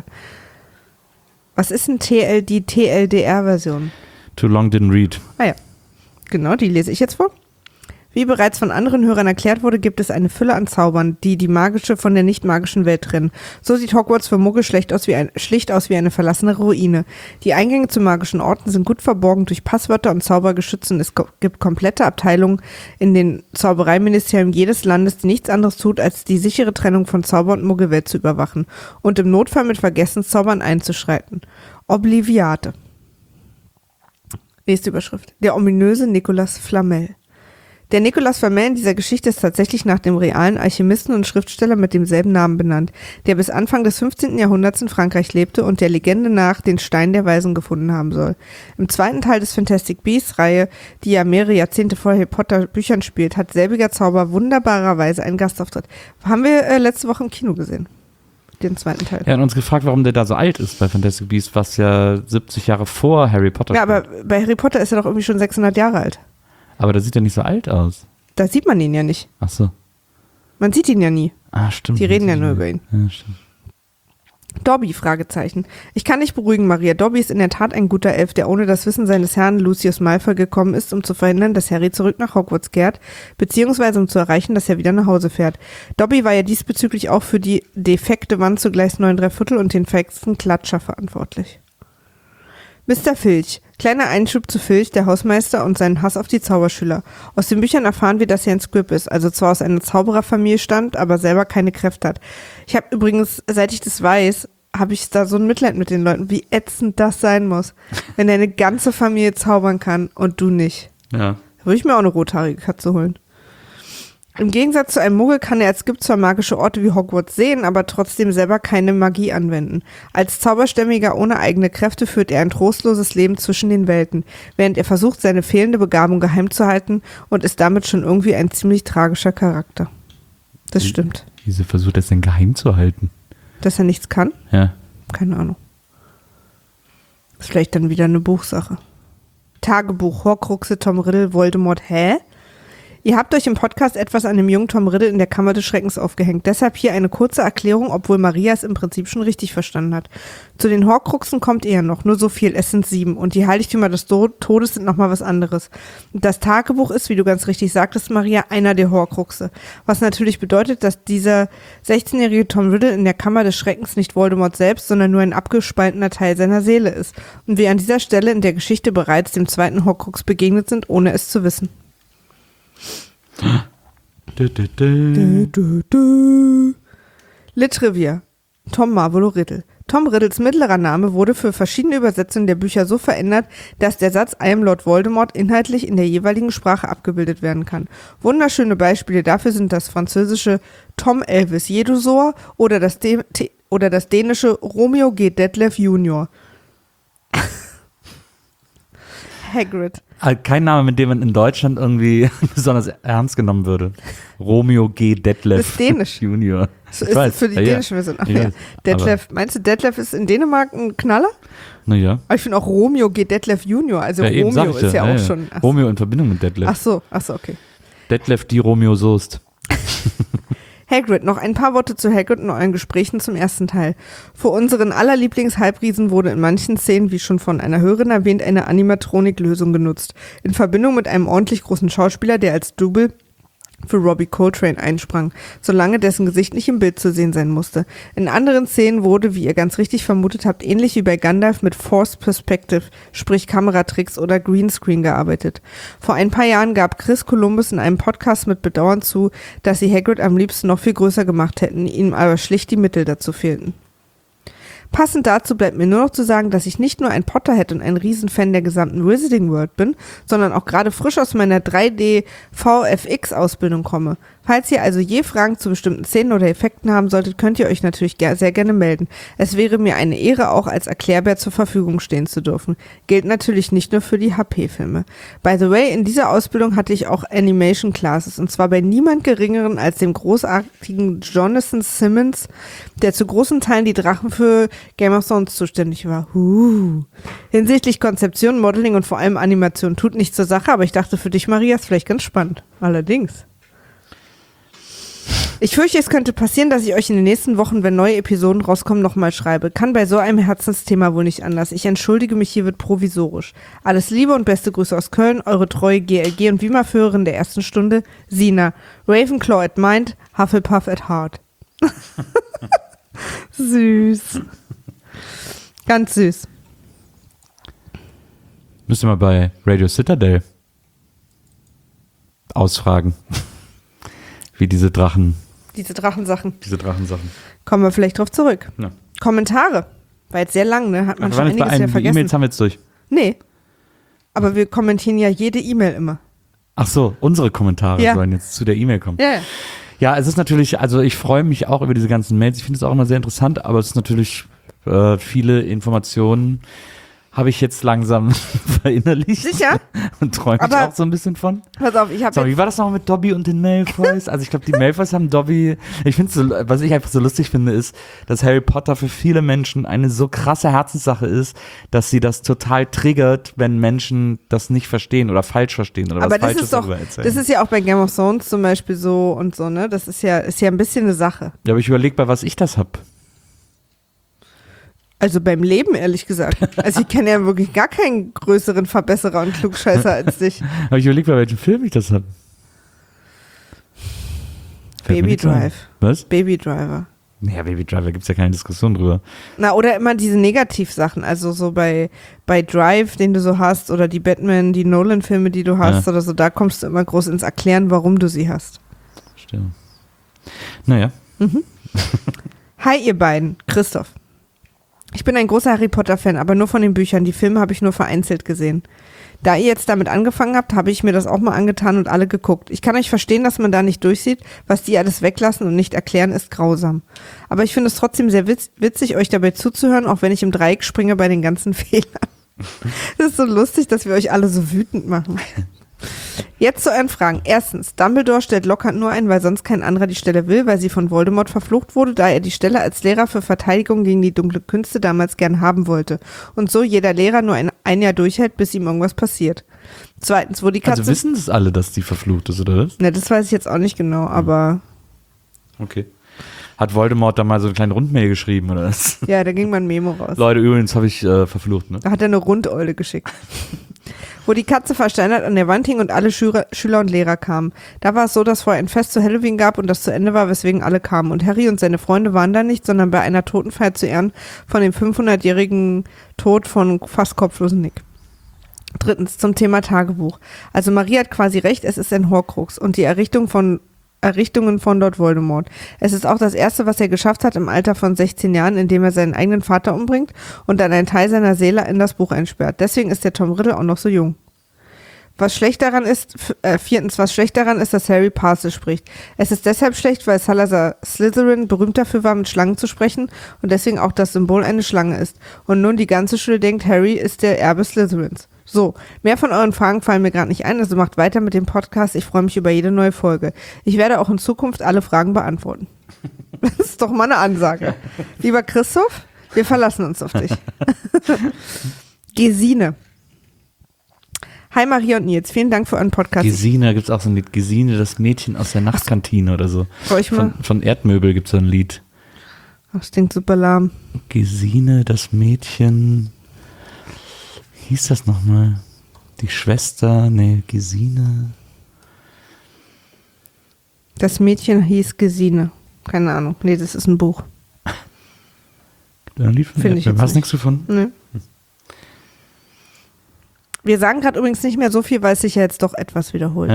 Was ist ein TLDR-Version? Too long didn't read. Ah ja, genau, die lese ich jetzt vor. Wie bereits von anderen Hörern erklärt wurde, gibt es eine Fülle an Zaubern, die die magische von der nicht magischen Welt trennen. So sieht Hogwarts für Muggel schlicht aus wie eine verlassene Ruine. Die Eingänge zu magischen Orten sind gut verborgen durch Passwörter und Zaubergeschütze und es gibt komplette Abteilungen in den Zaubereiministerien jedes Landes, die nichts anderes tut, als die sichere Trennung von Zauber und Muggelwelt zu überwachen und im Notfall mit Vergessenszaubern einzuschreiten. Obliviate. Nächste Überschrift. Der ominöse Nicolas Flamel. Der Nicolas Flamel in dieser Geschichte ist tatsächlich nach dem realen Alchemisten und Schriftsteller mit demselben Namen benannt, der bis Anfang des 15. Jahrhunderts in Frankreich lebte und der Legende nach den Stein der Weisen gefunden haben soll. Im zweiten Teil des Fantastic Beasts-Reihe, die ja mehrere Jahrzehnte vor Harry Potter Büchern spielt, hat selbiger Zauber wunderbarerweise einen Gastauftritt. Haben wir letzte Woche im Kino gesehen. Den zweiten Teil. Ja, und uns gefragt, warum der da so alt ist bei Fantastic Beasts, was ja 70 Jahre vor Harry Potter Ja, aber bei Harry Potter ist er doch irgendwie schon 600 Jahre alt. Aber da sieht er nicht so alt aus. Da sieht man ihn ja nicht. Ach so. Man sieht ihn ja nie. Ah, stimmt. Die reden ja nur über ihn. Ja, stimmt. Dobby, Fragezeichen. Ich kann dich beruhigen, Maria. Dobby ist in der Tat ein guter Elf, der ohne das Wissen seines Herrn Lucius Malfoy gekommen ist, um zu verhindern, dass Harry zurück nach Hogwarts kehrt, beziehungsweise um zu erreichen, dass er wieder nach Hause fährt. Dobby war ja diesbezüglich auch für die defekte Wand zu Gleis 9 3/4 und den verhexten Klatscher verantwortlich. Mr. Filch. Kleiner Einschub zu Filch, der Hausmeister und seinen Hass auf die Zauberschüler. Aus den Büchern erfahren wir, dass er ein Squib ist, also zwar aus einer Zaubererfamilie stammt, aber selber keine Kräfte hat. Ich habe übrigens, seit ich das weiß, habe ich da so ein Mitleid mit den Leuten, wie ätzend das sein muss, wenn deine ganze Familie zaubern kann und du nicht. Ja. Da würde ich mir auch eine rothaarige Katze holen. Im Gegensatz zu einem Muggel kann er als Gift zwar magische Orte wie Hogwarts sehen, aber trotzdem selber keine Magie anwenden. Als Zauberstämmiger ohne eigene Kräfte führt er ein trostloses Leben zwischen den Welten, während er versucht, seine fehlende Begabung geheim zu halten und ist damit schon irgendwie ein ziemlich tragischer Charakter. Das stimmt. Wieso versucht er es denn geheim zu halten? Dass er nichts kann? Ja. Keine Ahnung. Ist vielleicht dann wieder eine Buchsache. Tagebuch, Horcruxe, Tom Riddle, Voldemort, hä? Ihr habt euch im Podcast etwas an dem jungen Tom Riddle in der Kammer des Schreckens aufgehängt. Deshalb hier eine kurze Erklärung, obwohl Maria es im Prinzip schon richtig verstanden hat. Zu den Horcruxen kommt eher noch, nur so viel, es sind 7. Und die Heiligtümer des Todes sind nochmal was anderes. Das Tagebuch ist, wie du ganz richtig sagtest, Maria, einer der Horcruxe. Was natürlich bedeutet, dass dieser 16-jährige Tom Riddle in der Kammer des Schreckens nicht Voldemort selbst, sondern nur ein abgespaltener Teil seiner Seele ist. Und wir an dieser Stelle in der Geschichte bereits dem zweiten Horcrux begegnet sind, ohne es zu wissen. Litrevier. Tom Marvolo Riddle. Tom Riddles mittlerer Name wurde für verschiedene Übersetzungen der Bücher so verändert, dass der Satz I am Lord Voldemort inhaltlich in der jeweiligen Sprache abgebildet werden kann. Wunderschöne Beispiele dafür sind das französische Tom Elvis Jedusor oder das dänische Romeo G. Detlef Junior. Hagrid. Kein Name, mit dem man in Deutschland irgendwie besonders ernst genommen würde. Romeo G. Detlef. Das ist dänisch. Junior. Das ist für die dänische Version. Ach, ja. Detlef, meinst du, Detlef ist in Dänemark ein Knaller? Naja. Aber ich finde auch Romeo G. Detlef Junior. Also ja, Romeo ist ja auch schon. Romeo in Verbindung mit Detlef. Ach so, okay. Detlef die Romeo Soest. Hagrid, noch ein paar Worte zu Hagrid in euren Gesprächen zum ersten Teil. Für unseren aller Lieblings-Halbriesen wurde in manchen Szenen, wie schon von einer Hörerin erwähnt, eine Animatronik-Lösung genutzt. In Verbindung mit einem ordentlich großen Schauspieler, der als Double für Robbie Coltrane einsprang, solange dessen Gesicht nicht im Bild zu sehen sein musste. In anderen Szenen wurde, wie ihr ganz richtig vermutet habt, ähnlich wie bei Gandalf mit Forced Perspective, sprich Kameratricks oder Greenscreen gearbeitet. Vor ein paar Jahren gab Chris Columbus in einem Podcast mit Bedauern zu, dass sie Hagrid am liebsten noch viel größer gemacht hätten, ihm aber schlicht die Mittel dazu fehlten. Passend dazu bleibt mir nur noch zu sagen, dass ich nicht nur ein Potterhead und ein Riesenfan der gesamten Wizarding World bin, sondern auch gerade frisch aus meiner 3D-VFX-Ausbildung komme. Falls ihr also je Fragen zu bestimmten Szenen oder Effekten haben solltet, könnt ihr euch natürlich sehr gerne melden. Es wäre mir eine Ehre, auch als Erklärbär zur Verfügung stehen zu dürfen. Gilt natürlich nicht nur für die HP-Filme. By the way, in dieser Ausbildung hatte ich auch Animation Classes, und zwar bei niemand Geringeren als dem großartigen Jonathan Simmons, der zu großen Teilen die Drachen für Game of Thrones zuständig war. Hinsichtlich Konzeption, Modeling und vor allem Animation tut nichts zur Sache, aber ich dachte, für dich, Maria, ist vielleicht ganz spannend. Allerdings. Ich fürchte, es könnte passieren, dass ich euch in den nächsten Wochen, wenn neue Episoden rauskommen, nochmal schreibe. Kann bei so einem Herzensthema wohl nicht anders. Ich entschuldige mich hiermit provisorisch. Alles Liebe und beste Grüße aus Köln, eure treue GLG und WIMA-Führerin der ersten Stunde, Sina. Ravenclaw at mind, Hufflepuff at heart. Süß. Ganz süß. Müsst ihr mal bei Radio Citadel ausfragen, wie diese Drachensachen. Kommen wir vielleicht drauf zurück. Ja. Kommentare. War jetzt sehr lang, ne? Hat man schon einiges ja vergessen. Die E-Mails haben wir jetzt durch. Nee. Aber wir kommentieren ja jede E-Mail immer. Ach so, unsere Kommentare sollen jetzt zu der E-Mail kommen. Ja. Ja, es ist natürlich, also ich freue mich auch über diese ganzen Mails. Ich finde es auch immer sehr interessant, aber es ist natürlich viele Informationen habe ich jetzt langsam verinnerlicht. Sicher? Und träume ich auch so ein bisschen von. Pass auf, ich habe wie war das noch mit Dobby und den Malfoys? Also ich glaube, die Malfoys haben Dobby, ich finde so, was ich einfach so lustig finde, ist, dass Harry Potter für viele Menschen eine so krasse Herzenssache ist, dass sie das total triggert, wenn Menschen das nicht verstehen oder falsch verstehen oder aber was Falsches darüber erzählen. Das ist ja auch bei Game of Thrones zum Beispiel so und so, ne? Das ist ja ein bisschen eine Sache. Ja, aber ich überlege, bei was ich das hab. Also beim Leben, ehrlich gesagt. Also ich kenne ja wirklich gar keinen größeren Verbesserer und Klugscheißer als dich. Aber ich überlege, bei welchem Film ich das habe. Baby Drive. Was? Baby Driver. Naja, Baby Driver gibt es ja keine Diskussion drüber. Na, oder immer diese Negativsachen. Also so bei Drive, den du so hast, oder die Batman, die Nolan-Filme, die du hast, oder so, da kommst du immer groß ins Erklären, warum du sie hast. Stimmt. Naja. Hi, ihr beiden. Christoph. Ich bin ein großer Harry Potter-Fan, aber nur von den Büchern. Die Filme habe ich nur vereinzelt gesehen. Da ihr jetzt damit angefangen habt, habe ich mir das auch mal angetan und alle geguckt. Ich kann euch verstehen, dass man da nicht durchsieht. Was die alles weglassen und nicht erklären, ist grausam. Aber ich finde es trotzdem sehr witzig, euch dabei zuzuhören, auch wenn ich im Dreieck springe bei den ganzen Fehlern. Das ist so lustig, dass wir euch alle so wütend machen. Jetzt zu euren Fragen. Erstens, Dumbledore stellt Lockhart nur ein, weil sonst kein anderer die Stelle will, weil sie von Voldemort verflucht wurde, da er die Stelle als Lehrer für Verteidigung gegen die dunkle Künste damals gern haben wollte. Und so jeder Lehrer nur ein Jahr durchhält, bis ihm irgendwas passiert. Zweitens, wo die Katze... Also wissen es alle, dass die verflucht ist, oder was? Ne, das weiß ich jetzt auch nicht genau, aber... Okay. Hat Voldemort da mal so eine kleine Rundmail geschrieben, oder was? Ja, da ging mal ein Memo raus. Leute, übrigens habe ich verflucht, ne? Da hat er eine Rundeule geschickt. Wo die Katze versteinert an der Wand hing und alle Schüler und Lehrer kamen. Da war es so, dass vorher ein Fest zu Halloween gab und das zu Ende war, weswegen alle kamen. Und Harry und seine Freunde waren da nicht, sondern bei einer Totenfeier zu Ehren von dem 500-jährigen Tod von fast kopflosen Nick. Drittens, zum Thema Tagebuch. Also Marie hat quasi recht, es ist ein Horcrux und die Errichtungen von Lord Voldemort. Es ist auch das Erste, was er geschafft hat im Alter von 16 Jahren, indem er seinen eigenen Vater umbringt und dann einen Teil seiner Seele in das Buch einsperrt. Deswegen ist der Tom Riddle auch noch so jung. Viertens, was schlecht daran ist, dass Harry Parcel spricht. Es ist deshalb schlecht, weil Salazar Slytherin berühmt dafür war, mit Schlangen zu sprechen und deswegen auch das Symbol eine Schlange ist. Und nun die ganze Schule denkt, Harry ist der Erbe Slytherins. So, mehr von euren Fragen fallen mir gerade nicht ein, also macht weiter mit dem Podcast. Ich freue mich über jede neue Folge. Ich werde auch in Zukunft alle Fragen beantworten. Das ist doch mal eine Ansage. Lieber Christoph, wir verlassen uns auf dich. Gesine. Hi Maria und Nils, vielen Dank für euren Podcast. Gesine, da gibt es auch so ein Lied. Gesine, das Mädchen aus der Nachtkantine oder so. Von Erdmöbel gibt es so ein Lied. Das klingt super lahm. Gesine, das Mädchen... Hieß das nochmal? Die Schwester, Gesine. Das Mädchen hieß Gesine. Keine Ahnung. Nee, das ist ein Buch. Finde ich jetzt. Hast nichts gefunden? Nee. Wir sagen gerade übrigens nicht mehr so viel, weil es sich ja jetzt doch etwas wiederholt.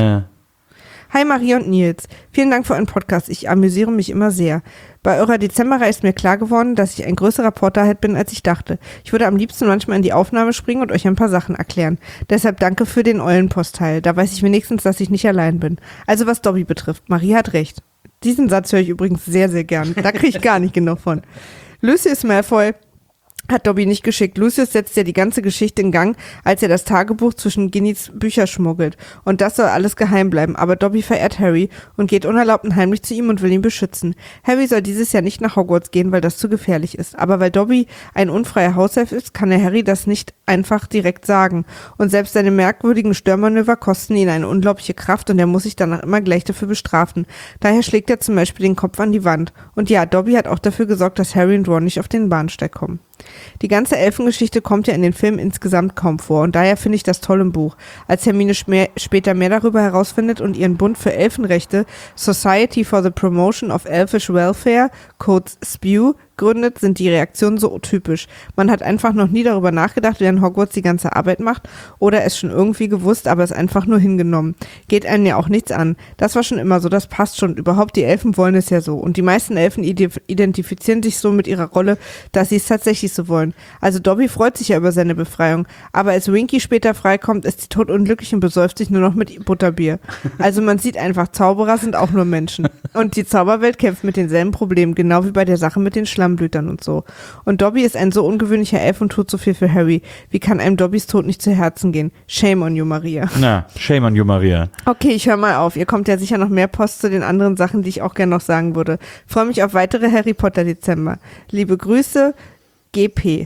Hi Maria und Nils. Vielen Dank für euren Podcast. Ich amüsiere mich immer sehr. Bei eurer Dezemberreihe ist mir klar geworden, dass ich ein größerer Potterhead bin, als ich dachte. Ich würde am liebsten manchmal in die Aufnahme springen und euch ein paar Sachen erklären. Deshalb danke für den Eulenpostteil. Da weiß ich wenigstens, dass ich nicht allein bin. Also was Dobby betrifft, Marie hat recht. Diesen Satz höre ich übrigens sehr, sehr gern. Da kriege ich gar nicht genug von. Lucius Malfoy hat Dobby nicht geschickt. Lucius setzt ja die ganze Geschichte in Gang, als er das Tagebuch zwischen Ginnys Bücher schmuggelt. Und das soll alles geheim bleiben. Aber Dobby verehrt Harry und geht unerlaubt und heimlich zu ihm und will ihn beschützen. Harry soll dieses Jahr nicht nach Hogwarts gehen, weil das zu gefährlich ist. Aber weil Dobby ein unfreier Hauself ist, kann er Harry das nicht einfach direkt sagen. Und selbst seine merkwürdigen Störmanöver kosten ihn eine unglaubliche Kraft und er muss sich danach immer gleich dafür bestrafen. Daher schlägt er zum Beispiel den Kopf an die Wand. Und ja, Dobby hat auch dafür gesorgt, dass Harry und Ron nicht auf den Bahnsteig kommen. Die ganze Elfengeschichte kommt ja in den Filmen insgesamt kaum vor und daher finde ich das toll im Buch. Als Hermine später mehr darüber herausfindet und ihren Bund für Elfenrechte, Society for the Promotion of Elfish Welfare, kurz SPEW, gründet, sind die Reaktionen so typisch. Man hat einfach noch nie darüber nachgedacht, während Hogwarts die ganze Arbeit macht oder es schon irgendwie gewusst, aber es einfach nur hingenommen. Geht einen ja auch nichts an. Das war schon immer so, das passt schon. Überhaupt, die Elfen wollen es ja so. Und die meisten Elfen identifizieren sich so mit ihrer Rolle, dass sie es tatsächlich so wollen. Also Dobby freut sich ja über seine Befreiung. Aber als Winky später freikommt, ist sie totunglücklich und besäuft sich nur noch mit Butterbier. Also man sieht einfach, Zauberer sind auch nur Menschen. Und die Zauberwelt kämpft mit denselben Problemen, genau wie bei der Sache mit den Schlammblütern und so. Und Dobby ist ein so ungewöhnlicher Elf und tut so viel für Harry. Wie kann einem Dobbys Tod nicht zu Herzen gehen? Shame on you, Maria. Na, shame on you, Maria. Okay, ich höre mal auf. Ihr kommt ja sicher noch mehr Post zu den anderen Sachen, die ich auch gerne noch sagen würde. Freue mich auf weitere Harry Potter Dezember. Liebe Grüße, GP.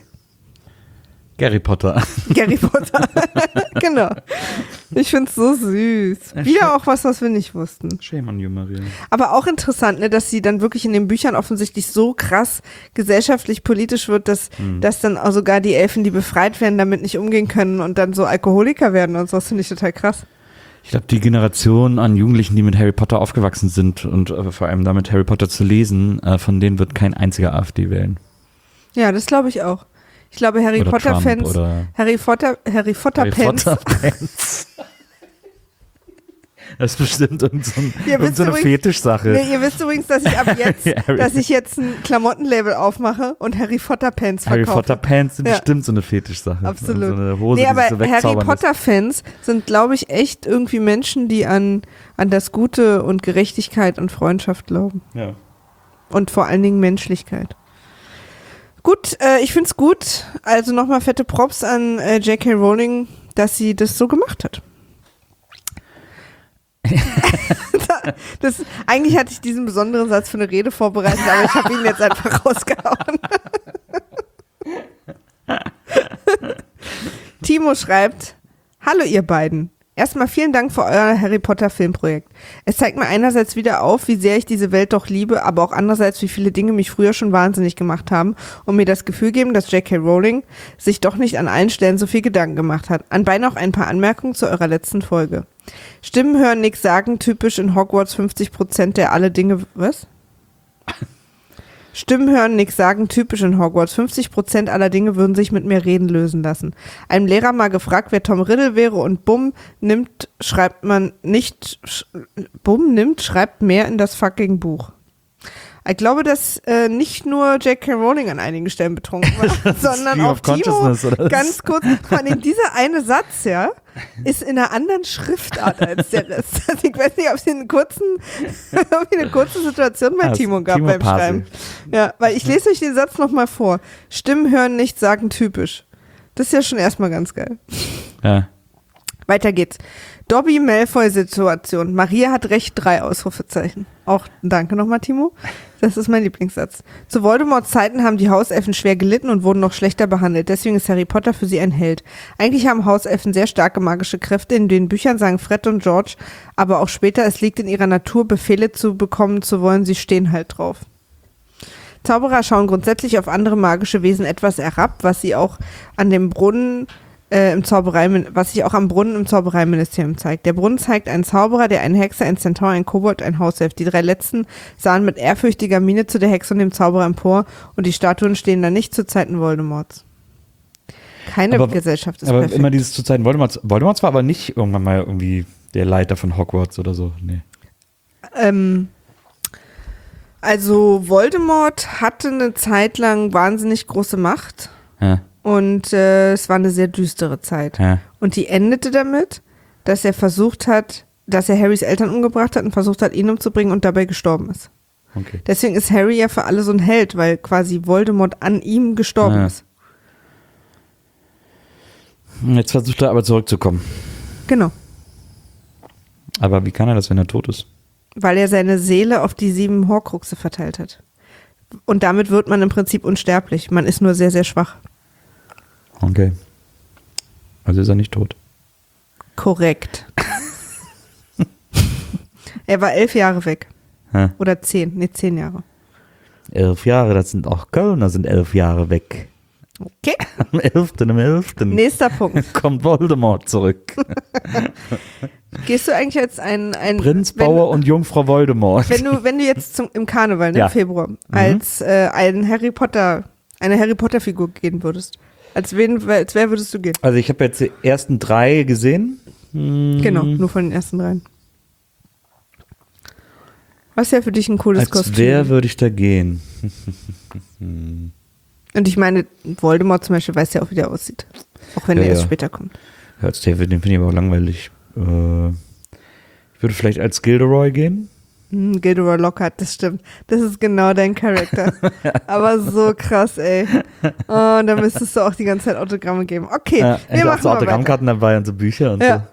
Gary Potter. Gary Potter. Genau. Ich finde es so süß. Wieder auch was wir nicht wussten. Shame on you, Maria. Aber auch interessant, ne, dass sie dann wirklich in den Büchern offensichtlich so krass gesellschaftlich politisch wird, dass dann auch sogar die Elfen, die befreit werden, damit nicht umgehen können und dann so Alkoholiker werden und so. Das finde ich total krass. Ich glaube, die Generation an Jugendlichen, die mit Harry Potter aufgewachsen sind und vor allem damit Harry Potter zu lesen, von denen wird kein einziger AfD wählen. Ja, das glaube ich auch. Ich glaube, Harry Potter-Fans. Harry Potter-Fans. Das ist bestimmt Ihr wisst so eine übrigens- Fetischsache. Nee, ihr wisst übrigens, dass ich jetzt ein Klamottenlabel aufmache und Harry Potter Pants Harry verkaufe. Potter Pants sind Ja. bestimmt so eine Fetischsache. Absolut. So eine Hose, Nee, aber die so Harry wegzaubern lässt. Potter-Fans sind, glaube ich, echt irgendwie Menschen, die an das Gute und Gerechtigkeit und Freundschaft glauben. Ja. Und vor allen Dingen Menschlichkeit. Gut, ich find's gut. Also nochmal fette Props an J.K. Rowling, dass sie das so gemacht hat. Eigentlich hatte ich diesen besonderen Satz für eine Rede vorbereitet, aber ich habe ihn jetzt einfach rausgehauen. Timo schreibt: Hallo ihr beiden. Erstmal vielen Dank für euer Harry Potter Filmprojekt. Es zeigt mir einerseits wieder auf, wie sehr ich diese Welt doch liebe, aber auch andererseits, wie viele Dinge mich früher schon wahnsinnig gemacht haben und mir das Gefühl geben, dass J.K. Rowling sich doch nicht an allen Stellen so viel Gedanken gemacht hat. Anbei noch ein paar Anmerkungen zu eurer letzten Folge. Stimmen hören, nix sagen, typisch in Hogwarts 50% der alle Dinge... Was? Stimmen hören, nix sagen, typisch in Hogwarts. 50% aller Dinge würden sich mit mir reden lösen lassen. Einem Lehrer mal gefragt, wer Tom Riddle wäre und schreibt mehr in das fucking Buch. Ich glaube, dass nicht nur J.K. Rowling an einigen Stellen betrunken war, sondern Stream auch of Timo. Consciousness, oder was? Ganz kurz, vor allem dieser eine Satz, ja, ist in einer anderen Schriftart als der Rest. Also ich weiß nicht, ob es hier eine kurze Situation bei Ja, Timo gab Timo beim Pasel. Schreiben. Ja, weil ich lese euch den Satz nochmal vor. Stimmen hören, nichts sagen, typisch. Das ist ja schon erstmal ganz geil. Ja. Weiter geht's. Dobby Malfoy-Situation. Maria hat recht, 3 Ausrufezeichen. Auch danke nochmal, Timo. Das ist mein Lieblingssatz. Zu Voldemorts Zeiten haben die Hauselfen schwer gelitten und wurden noch schlechter behandelt. Deswegen ist Harry Potter für sie ein Held. Eigentlich haben Hauselfen sehr starke magische Kräfte. In den Büchern sagen Fred und George, aber auch später, es liegt in ihrer Natur, Befehle zu bekommen zu wollen. Sie stehen halt drauf. Zauberer schauen grundsätzlich auf andere magische Wesen etwas herab, was sie auch an dem Brunnen was sich auch am Brunnen im Zaubereiministerium zeigt. Der Brunnen zeigt einen Zauberer, der einen Hexer, einen Centaur, einen Kobold, einen Hauself. Die 3 letzten sahen mit ehrfürchtiger Miene zu der Hexe und dem Zauberer empor und die Statuen stehen da nicht zu Zeiten Voldemorts. Keine Gesellschaft ist aber perfekt. immer dieses zu Zeiten Voldemorts. Voldemorts war aber nicht irgendwann mal irgendwie der Leiter von Hogwarts oder so. Nee. Also Voldemort hatte eine Zeit lang wahnsinnig große Macht. Ja. Und es war eine sehr düstere Zeit. Ja. Und die endete damit, dass er Harrys Eltern umgebracht hat und versucht hat, ihn umzubringen und dabei gestorben ist. Okay. Deswegen ist Harry ja für alle so ein Held, weil quasi Voldemort an ihm gestorben Ja. ist. Jetzt versucht er aber zurückzukommen. Genau. Aber wie kann er das, wenn er tot ist? Weil er seine Seele auf die 7 Horcruxe verteilt hat. Und damit wird man im Prinzip unsterblich. Man ist nur sehr, sehr schwach. Okay. Also ist er nicht tot. Korrekt. Er war 11 Jahre weg. Ja. Oder 10. Nee, 10 Jahre. 11 Jahre, das sind auch Kölner, sind 11 Jahre weg. Okay. Am 11. Nächster Punkt. kommt Voldemort zurück. Gehst du eigentlich als ein Prinz Bauer und Jungfrau Voldemort. wenn du jetzt im Karneval, ne, Ja. im Februar, als eine Harry Potter Figur gehen würdest, als wer würdest du gehen? Also ich habe jetzt die ersten 3 gesehen. Genau, nur von den ersten 3. Was wäre für dich ein cooles Als Kostüm? wer würde ich da gehen? Und ich meine, Voldemort zum Beispiel weiß ja auch, wie der aussieht. Auch wenn Ja, er erst ja. später kommt. Als David, den finde ich aber auch langweilig. Ich würde vielleicht als Gilderoy gehen. Gilderoy Lockhart, das stimmt. Das ist genau dein Charakter. Aber so krass, ey. Oh, da müsstest du auch die ganze Zeit Autogramme geben. Okay, wir Er hat auch machen so mal weiter. Autogrammkarten dabei und so Bücher und Ja.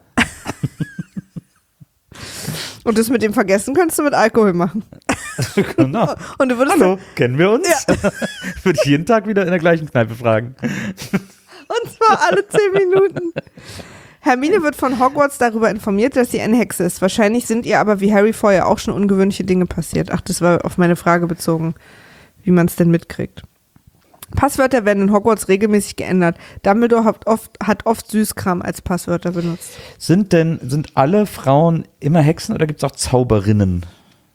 Und das mit dem Vergessen könntest du mit Alkohol machen. so. Genau. Und du würdest Hallo, kennen wir uns? Ja. Würde ich jeden Tag wieder in der gleichen Kneipe fragen. Und zwar alle 10 Minuten. Hermine wird von Hogwarts darüber informiert, dass sie eine Hexe ist. Wahrscheinlich sind ihr aber wie Harry vorher auch schon ungewöhnliche Dinge passiert. Ach, das war auf meine Frage bezogen, wie man es denn mitkriegt. Passwörter werden in Hogwarts regelmäßig geändert. Dumbledore hat oft Süßkram als Passwörter benutzt. Sind alle Frauen immer Hexen oder gibt es auch Zauberinnen?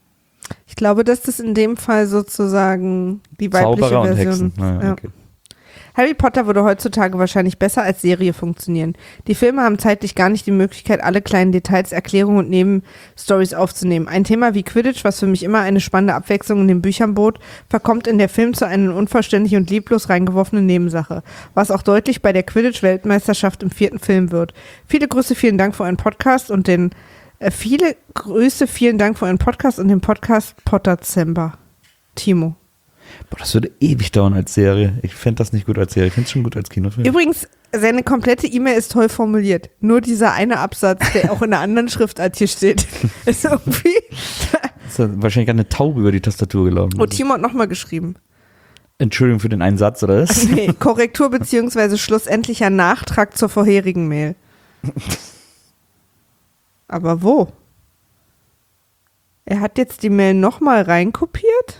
Ich glaube, dass das in dem Fall sozusagen die weibliche Zauberer und Version Hexen. Naja, ja. okay. Harry Potter würde heutzutage wahrscheinlich besser als Serie funktionieren. Die Filme haben zeitlich gar nicht die Möglichkeit, alle kleinen Details, Erklärungen und Nebenstories aufzunehmen. Ein Thema wie Quidditch, was für mich immer eine spannende Abwechslung in den Büchern bot, verkommt in der Film zu einer unvollständig und lieblos reingeworfenen Nebensache, was auch deutlich bei der Quidditch-Weltmeisterschaft im 4. Film wird. Viele Grüße, vielen Dank für euren Podcast und den vielen Dank für euren Podcast und den Podcast Potterzember. Timo. Boah, das würde ewig dauern als Serie. Ich fände das nicht gut als Serie. Ich finde es schon gut als Kinofilm. Übrigens, seine komplette E-Mail ist toll formuliert. Nur dieser eine Absatz, der auch in einer anderen Schriftart hier steht, ist irgendwie... Ist da wahrscheinlich eine Taube über die Tastatur gelaufen. Oh, Timo hat nochmal geschrieben. Entschuldigung für den einen Satz, oder was? Nee, Korrektur bzw. schlussendlicher Nachtrag zur vorherigen Mail. Aber wo? Er hat jetzt die Mail nochmal reinkopiert?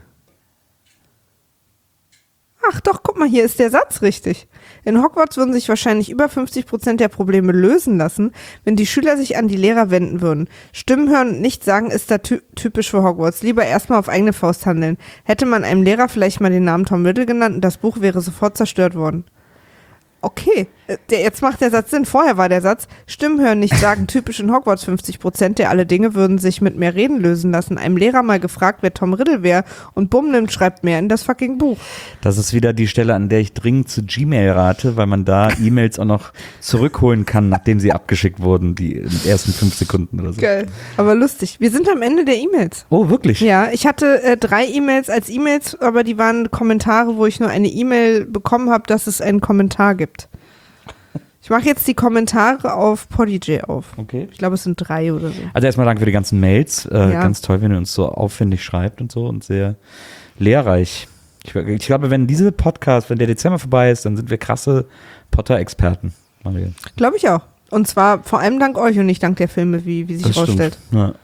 Ach doch, guck mal, hier ist der Satz richtig. In Hogwarts würden sich wahrscheinlich über 50% der Probleme lösen lassen, wenn die Schüler sich an die Lehrer wenden würden. Stimmen hören und nichts sagen ist da typisch für Hogwarts. Lieber erstmal auf eigene Faust handeln. Hätte man einem Lehrer vielleicht mal den Namen Tom Riddle genannt und das Buch wäre sofort zerstört worden. Okay, jetzt macht der Satz Sinn. Vorher war der Satz, Stimmen hören, nicht sagen, typisch in Hogwarts 50% der alle Dinge würden sich mit mehr Reden lösen lassen. Einem Lehrer mal gefragt, wer Tom Riddle wäre und bumm, nimmt, schreibt mehr in das fucking Buch. Das ist wieder die Stelle, an der ich dringend zu Gmail rate, weil man da E-Mails auch noch zurückholen kann, nachdem sie abgeschickt wurden, die ersten 5 Sekunden oder so. Geil, aber lustig. Wir sind am Ende der E-Mails. Oh, wirklich? Ja, ich hatte 3 E-Mails als E-Mails, aber die waren Kommentare, wo ich nur eine E-Mail bekommen habe, dass es einen Kommentar gibt. Ich mache jetzt die Kommentare auf Podigy auf. Okay. Ich glaube, es sind 3 oder so. Also erstmal danke für die ganzen Mails. Ja. Ganz toll, wenn ihr uns so aufwendig schreibt und so und sehr lehrreich. Ich glaube, wenn der Dezember vorbei ist, dann sind wir krasse Potter-Experten. Maria. Glaube ich auch. Und zwar vor allem dank euch und nicht dank der Filme, wie sich Das rausstellt. stimmt. Ja.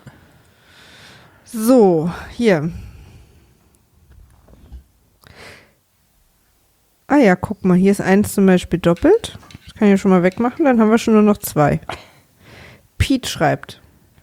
So, hier. Ah ja, guck mal, hier ist eins zum Beispiel doppelt. Das kann ich ja schon mal wegmachen, dann haben wir schon nur noch 2. Pete schreibt.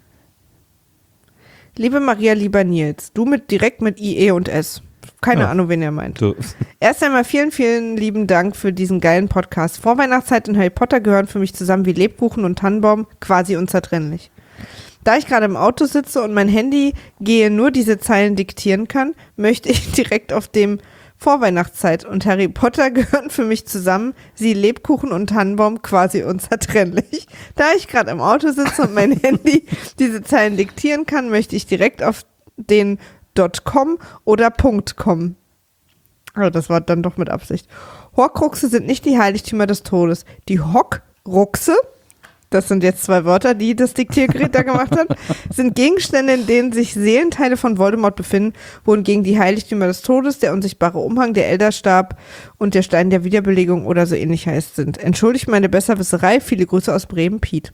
Liebe Maria, lieber Nils, du direkt mit IE und S. Keine Ahnung, wen er meint. So. Erst einmal vielen, vielen lieben Dank für diesen geilen Podcast. Vorweihnachtszeit und Harry Potter gehören für mich zusammen wie Lebkuchen und Tannenbaum, quasi unzertrennlich. Da ich gerade im Auto sitze und mein Handy nur diese Zeilen diktieren kann, möchte ich direkt auf dem Vorweihnachtszeit und Harry Potter gehören für mich zusammen, sie Lebkuchen und Tannenbaum quasi unzertrennlich. Da ich gerade im Auto sitze und mein Handy diese Zeilen diktieren kann, möchte ich direkt auf den .com oder .com. Also das war dann doch mit Absicht. Horcruxe sind nicht die Heiligtümer des Todes. Die Hockruxe, das sind jetzt 2 Wörter, die das Diktiergerät da gemacht hat, sind Gegenstände, in denen sich Seelenteile von Voldemort befinden, wohingegen die Heiligtümer des Todes, der unsichtbare Umhang, der Elderstab und der Stein der Wiederbelegung oder so ähnlich heißt sind. Entschuldigt meine Besserwisserei, viele Grüße aus Bremen, Piet.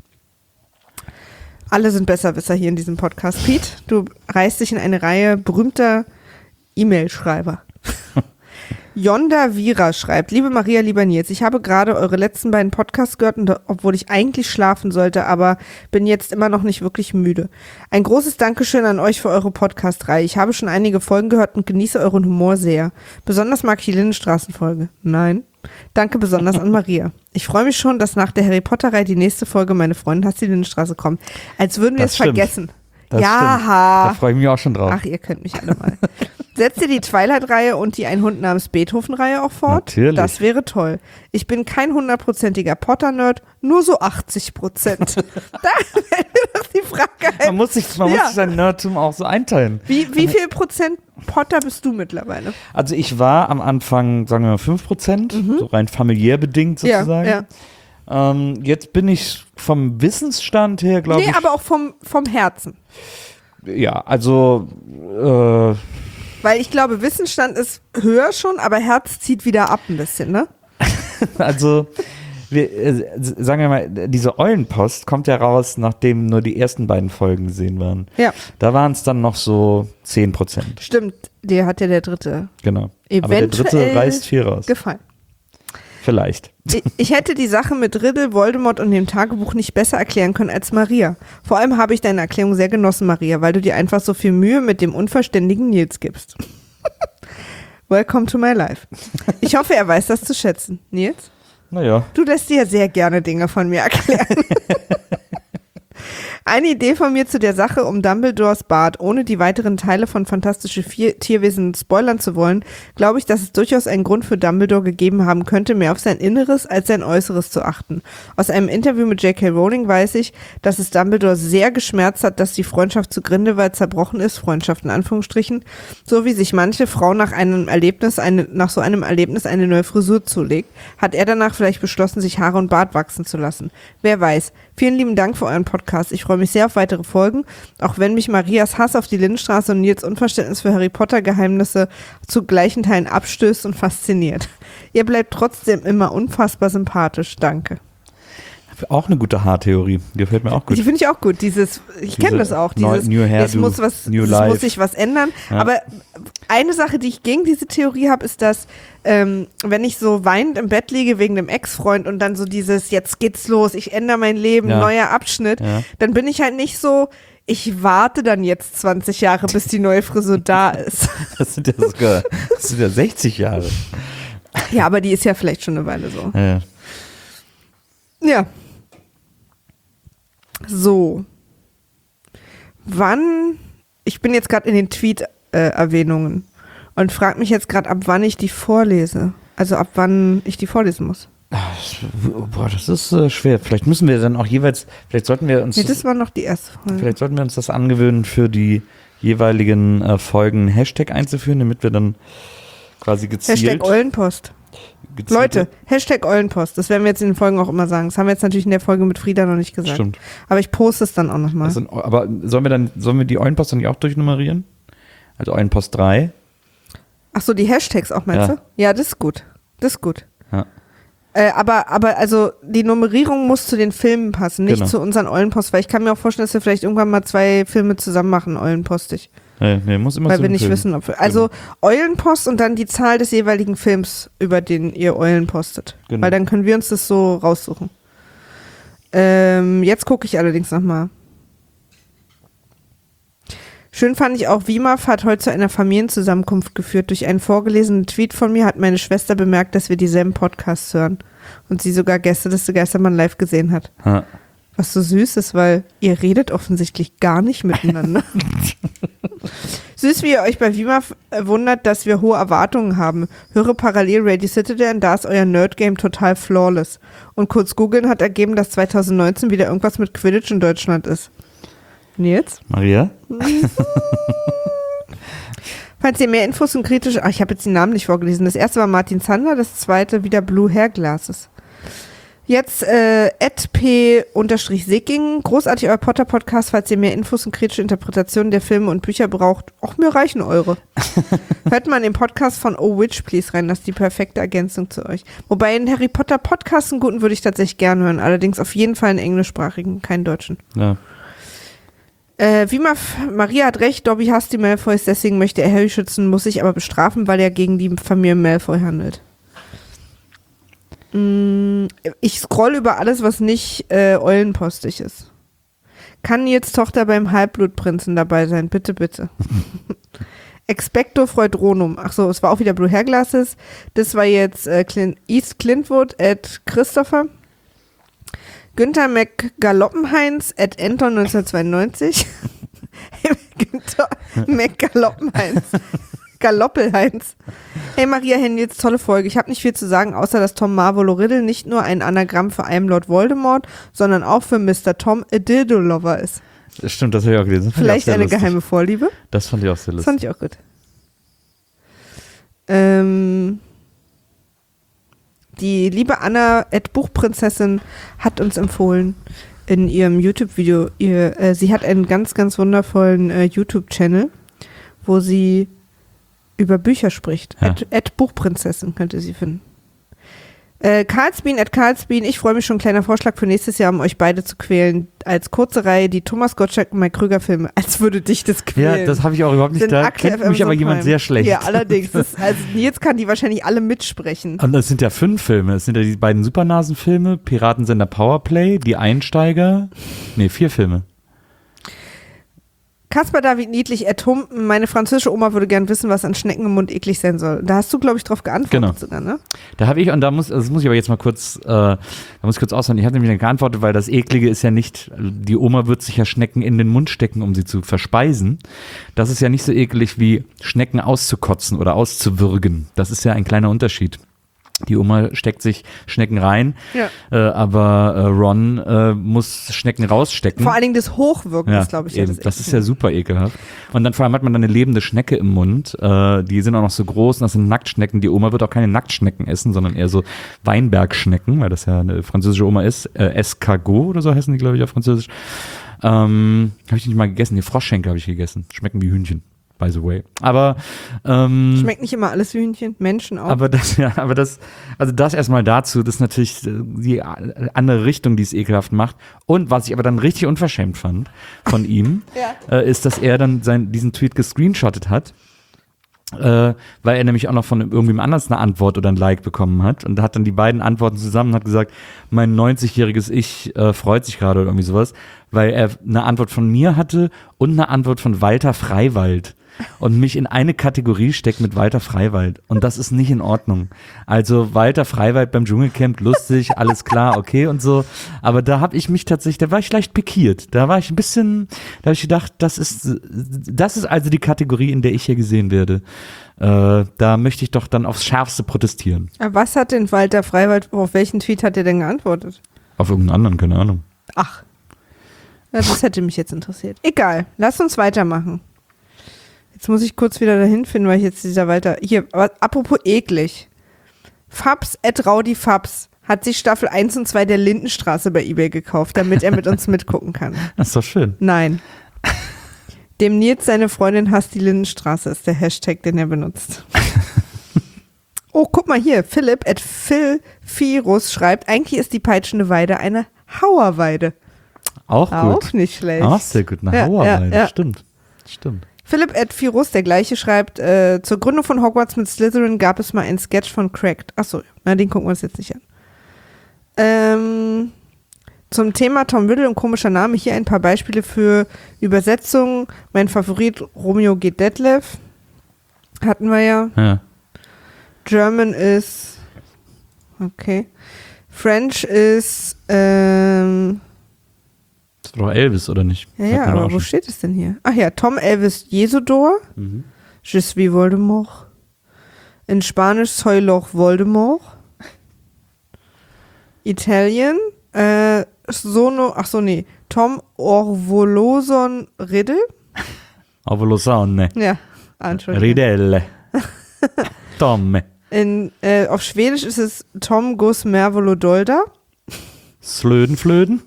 Alle sind Besserwisser hier in diesem Podcast. Piet, du reißt dich in eine Reihe berühmter E-Mail-Schreiber. Yonda Vira schreibt, liebe Maria, lieber Nils, ich habe gerade eure letzten beiden Podcasts gehört, obwohl ich eigentlich schlafen sollte, aber bin jetzt immer noch nicht wirklich müde. Ein großes Dankeschön an euch für eure Podcast-Reihe. Ich habe schon einige Folgen gehört und genieße euren Humor sehr. Besonders mag ich die Lindenstraßen-Folge. Nein. Danke besonders an Maria. Ich freue mich schon, dass nach der Harry Potter-Reihe die nächste Folge Meine Freundin hasst die Lindenstraße kommt. Als würden wir es vergessen. Das stimmt. Da freue ich mich auch schon drauf. Ach, ihr könnt mich alle mal. Setzt ihr die Twilight-Reihe und die Ein Hund namens Beethoven-Reihe auch fort? Natürlich. Das wäre toll. Ich bin kein 100%iger Potter-Nerd, nur so 80%. Da fällt mir doch die Frage ein. Man muss sich sein Nerdtum auch so einteilen. Wie viel Prozent Potter bist du mittlerweile? Also ich war am Anfang, sagen wir mal 5%, so rein familiär bedingt sozusagen. Ja. Jetzt bin ich vom Wissensstand her, glaube ich. Nee, aber auch vom Herzen. Ja, also weil ich glaube, Wissensstand ist höher schon, aber Herz zieht wieder ab ein bisschen, ne? Also, sagen wir mal, diese Eulenpost kommt ja raus, nachdem nur die ersten beiden Folgen gesehen waren. Ja. Da waren es dann noch so 10%. Stimmt, der hat ja der dritte. Genau. Eventuell aber der dritte reißt viel raus. Gefallen. Vielleicht. Ich hätte die Sache mit Riddle, Voldemort und dem Tagebuch nicht besser erklären können als Maria. Vor allem habe ich deine Erklärung sehr genossen, Maria, weil du dir einfach so viel Mühe mit dem unverständigen Nils gibst. Welcome to my life. Ich hoffe, er weiß das zu schätzen. Nils? Naja. Du lässt dir ja sehr gerne Dinge von mir erklären. Eine Idee von mir zu der Sache um Dumbledores Bart, ohne die weiteren Teile von Fantastische Tierwesen spoilern zu wollen, glaube ich, dass es durchaus einen Grund für Dumbledore gegeben haben könnte, mehr auf sein Inneres als sein Äußeres zu achten. Aus einem Interview mit J.K. Rowling weiß ich, dass es Dumbledore sehr geschmerzt hat, dass die Freundschaft zu Grindelwald zerbrochen ist, Freundschaft in Anführungsstrichen, so wie sich manche Frau nach so einem Erlebnis eine neue Frisur zulegt, hat er danach vielleicht beschlossen, sich Haare und Bart wachsen zu lassen. Wer weiß. Vielen lieben Dank für euren Podcast. Ich freue mich sehr auf weitere Folgen, auch wenn mich Marias Hass auf die Lindenstraße und Nils Unverständnis für Harry Potter Geheimnisse zu gleichen Teilen abstößt und fasziniert. Ihr bleibt trotzdem immer unfassbar sympathisch. Danke. Auch eine gute Haartheorie. Gefällt mir auch gut. Die finde ich auch gut. Ich kenne das auch. Es muss sich was ändern. Ja. Aber eine Sache, die ich gegen diese Theorie habe, ist, dass wenn ich so weinend im Bett liege wegen dem Ex-Freund und dann so dieses, jetzt geht's los, ich ändere mein Leben, neuer Abschnitt, dann bin ich halt nicht so, ich warte dann jetzt 20 Jahre, bis die neue Frisur da ist. Das sind ja 60 Jahre. Ja, aber die ist ja vielleicht schon eine Weile so. Ja. So. Ich bin jetzt gerade in den Tweet-Erwähnungen und frage mich jetzt gerade, ab wann ich die vorlese. Also ab wann ich die vorlesen muss. Boah, das ist schwer. Vielleicht müssen wir dann auch jeweils, das war noch die erste Folge. Vielleicht sollten wir uns das angewöhnen, für die jeweiligen Folgen Hashtag einzuführen, damit wir dann quasi gezielt... Hashtag Eulenpost. Leute, Hashtag Eulenpost, das werden wir jetzt in den Folgen auch immer sagen. Das haben wir jetzt natürlich in der Folge mit Frieda noch nicht gesagt. Stimmt. Aber ich poste es dann auch nochmal. Aber sollen wir die Eulenpost dann nicht auch durchnummerieren? Also Eulenpost 3. Ach so, die Hashtags auch meinst du? Ja, das ist gut. Ja. Aber also die Nummerierung muss zu den Filmen passen, nicht zu unseren Eulenpost, weil ich kann mir auch vorstellen, dass wir vielleicht irgendwann mal 2 Filme zusammen machen, Eulenpostig. Nee, muss immer weil wir nicht wissen, ob wir, also Eulenpost und dann die Zahl des jeweiligen Films, über den ihr Eulen postet. Genau. Weil dann können wir uns das so raussuchen. Jetzt gucke ich allerdings nochmal. Schön fand ich auch, WIMAF hat heute zu einer Familienzusammenkunft geführt. Durch einen vorgelesenen Tweet von mir hat meine Schwester bemerkt, dass wir dieselben Podcasts hören. Und sie sogar Gäste des Geistermann live gesehen hat. Ha. Was so süß ist, weil ihr redet offensichtlich gar nicht miteinander. Süß, wie ihr euch bei WIMAF wundert, dass wir hohe Erwartungen haben. Höre parallel Ready Citadel, da ist euer Nerd-Game total flawless. Und kurz googeln hat ergeben, dass 2019 wieder irgendwas mit Quidditch in Deutschland ist. Nils? Maria? Falls ihr mehr Infos und kritisch... ich habe jetzt die Namen nicht vorgelesen. Das erste war Martin Zander, das zweite wieder Blue Hair Glasses. Jetzt @p_Sicking. Großartig euer Potter-Podcast, falls ihr mehr Infos und kritische Interpretationen der Filme und Bücher braucht. Och, mir reichen eure. Hört mal in den Podcast von Oh Witch Please rein, das ist die perfekte Ergänzung zu euch. Wobei einen Harry Potter Podcast, einen guten, würde ich tatsächlich gerne hören. Allerdings auf jeden Fall einen englischsprachigen, keinen deutschen. Ja. Maria hat recht, Dobby hasst die Malfoys, deswegen möchte er Harry schützen, muss sich aber bestrafen, weil er gegen die Familie Malfoy handelt. Ich scroll über alles, was nicht eulenpostig ist. Kann Nils Tochter beim Halbblutprinzen dabei sein? Bitte, bitte. Expecto Freudronum. Achso, es war auch wieder Blue Hair Glasses. Das war jetzt East Clintwood @Christopher. Günther McGaloppenheinz @Anton 1992. Günther McGaloppenheinz. Galoppelheinz. Hey Maria, hey Nils, tolle Folge. Ich habe nicht viel zu sagen, außer dass Tom Marvolo Riddle nicht nur ein Anagramm für I am Lord Voldemort, sondern auch für Mr. Tom a Dildo Lover ist. Das stimmt, das habe ich auch gelesen. Vielleicht eine lustig. Geheime Vorliebe? Das fand ich auch sehr lustig. Das fand ich auch gut. Die liebe Anna @Buchprinzessin hat uns empfohlen in ihrem YouTube-Video. Sie hat einen ganz, ganz wundervollen YouTube-Channel, wo sie über Bücher spricht. Ja. @Buchprinzessin könnte sie finden. Karlsbean @Karlsbean, ich freue mich schon, kleiner Vorschlag für nächstes Jahr, um euch beide zu quälen. Als kurze Reihe die Thomas Gottschalk und Mike Krüger Filme. Als würde dich das quälen. Ja, das habe ich auch überhaupt nicht. Da kennt mich aber jemand sehr schlecht. Ja, allerdings. Nils kann die wahrscheinlich alle mitsprechen. Und das sind ja 5 Filme. Es sind ja die beiden Supernasen-Filme, Piratensender Powerplay, Die Einsteiger. 4 Filme. Kaspar David Niedlich, Humpen. Meine französische Oma würde gern wissen, was an Schnecken im Mund eklig sein soll. Da hast du, glaube ich, drauf geantwortet sogar, ne? Da habe ich, und das muss ich aber jetzt mal kurz, ausholen. Ich habe nämlich geantwortet, weil das Eklige ist ja nicht, die Oma wird sich ja Schnecken in den Mund stecken, um sie zu verspeisen. Das ist ja nicht so eklig wie Schnecken auszukotzen oder auszuwürgen. Das ist ja ein kleiner Unterschied. Die Oma steckt sich Schnecken rein, aber Ron muss Schnecken rausstecken. Vor allen Dingen das Hochwirken ist, glaube ich, eben. Das ist ja super ekelhaft. Und dann vor allem hat man dann eine lebende Schnecke im Mund. Die sind auch noch so groß und das sind Nacktschnecken. Die Oma wird auch keine Nacktschnecken essen, sondern eher so Weinbergschnecken, weil das ja eine französische Oma ist. Escargot oder so heißen die, glaube ich, auf Französisch. Habe ich nicht mal gegessen. Die Froschschenkel habe ich gegessen. Schmecken wie Hühnchen. By the way. Aber schmeckt nicht immer alles wie Hühnchen, Menschen auch. Aber das erstmal dazu, das ist natürlich die andere Richtung, die es ekelhaft macht. Und was ich aber dann richtig unverschämt fand von ihm, ist, dass er dann diesen Tweet gescreenshottet hat, weil er nämlich auch noch von irgendwem anders eine Antwort oder ein Like bekommen hat und hat dann die beiden Antworten zusammen und hat gesagt, mein 90-jähriges Ich freut sich gerade oder irgendwie sowas, weil er eine Antwort von mir hatte und eine Antwort von Walter Freiwald. Und mich in eine Kategorie steckt mit Walter Freiwald. Und das ist nicht in Ordnung. Also Walter Freiwald beim Dschungelcamp, lustig, alles klar, okay und so. Aber da habe ich mich tatsächlich, da war ich leicht pikiert. Da war ich ein bisschen, da habe ich gedacht, das ist also die Kategorie, in der ich hier gesehen werde. Da möchte ich doch dann aufs Schärfste protestieren. Aber was hat denn Walter Freiwald, auf welchen Tweet hat er denn geantwortet? Auf irgendeinen anderen, keine Ahnung. Ach, das hätte mich jetzt interessiert. Egal, lass uns weitermachen. Jetzt muss ich kurz wieder dahin finden, weil ich jetzt hier, aber apropos eklig. Fabs @raudifabs hat sich Staffel 1 und 2 der Lindenstraße bei eBay gekauft, damit er mit uns mitgucken kann. Das ist doch schön. Nein. Dem Nils seine Freundin hasst die Lindenstraße ist der Hashtag, den er benutzt. Oh, guck mal hier. Philipp @philvirus schreibt, eigentlich ist die peitschende Weide eine Hauerweide. Auch gut. Auch nicht schlecht. Auch sehr gut, eine Hauerweide. Stimmt. Philipp @Virus, der gleiche, schreibt, zur Gründung von Hogwarts mit Slytherin gab es mal einen Sketch von Cracked. Achso, den gucken wir uns jetzt nicht an. Zum Thema Tom Riddle und komischer Name, hier ein paar Beispiele für Übersetzungen. Mein Favorit, Romeo geht Detlef. Hatten wir ja. German ist, okay. French ist, das ist doch Elvis, oder nicht? Ja, aber wo steht es denn hier? Ach ja, Tom Elvis Jesodor. Je suis Voldemort. In Spanisch Soy Loch Voldemort. Italien. Tom Orvoloson Riddle. Orvolosone. Ja, Entschuldigung. Ridelle. Tom. Auf Schwedisch ist es Tom Gus Mervolodolda. Slödenflöden.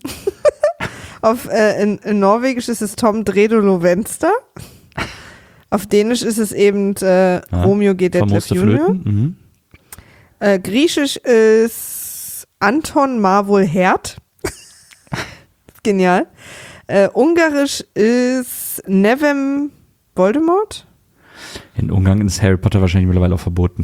In Norwegisch ist es Tom Dredolo Venster. Auf Dänisch ist es eben Romeo G. Detlef Junior. Griechisch ist Anton Marvol Herd. Genial. Ungarisch ist Nevem Voldemort. In Ungarn ist Harry Potter wahrscheinlich mittlerweile auch verboten.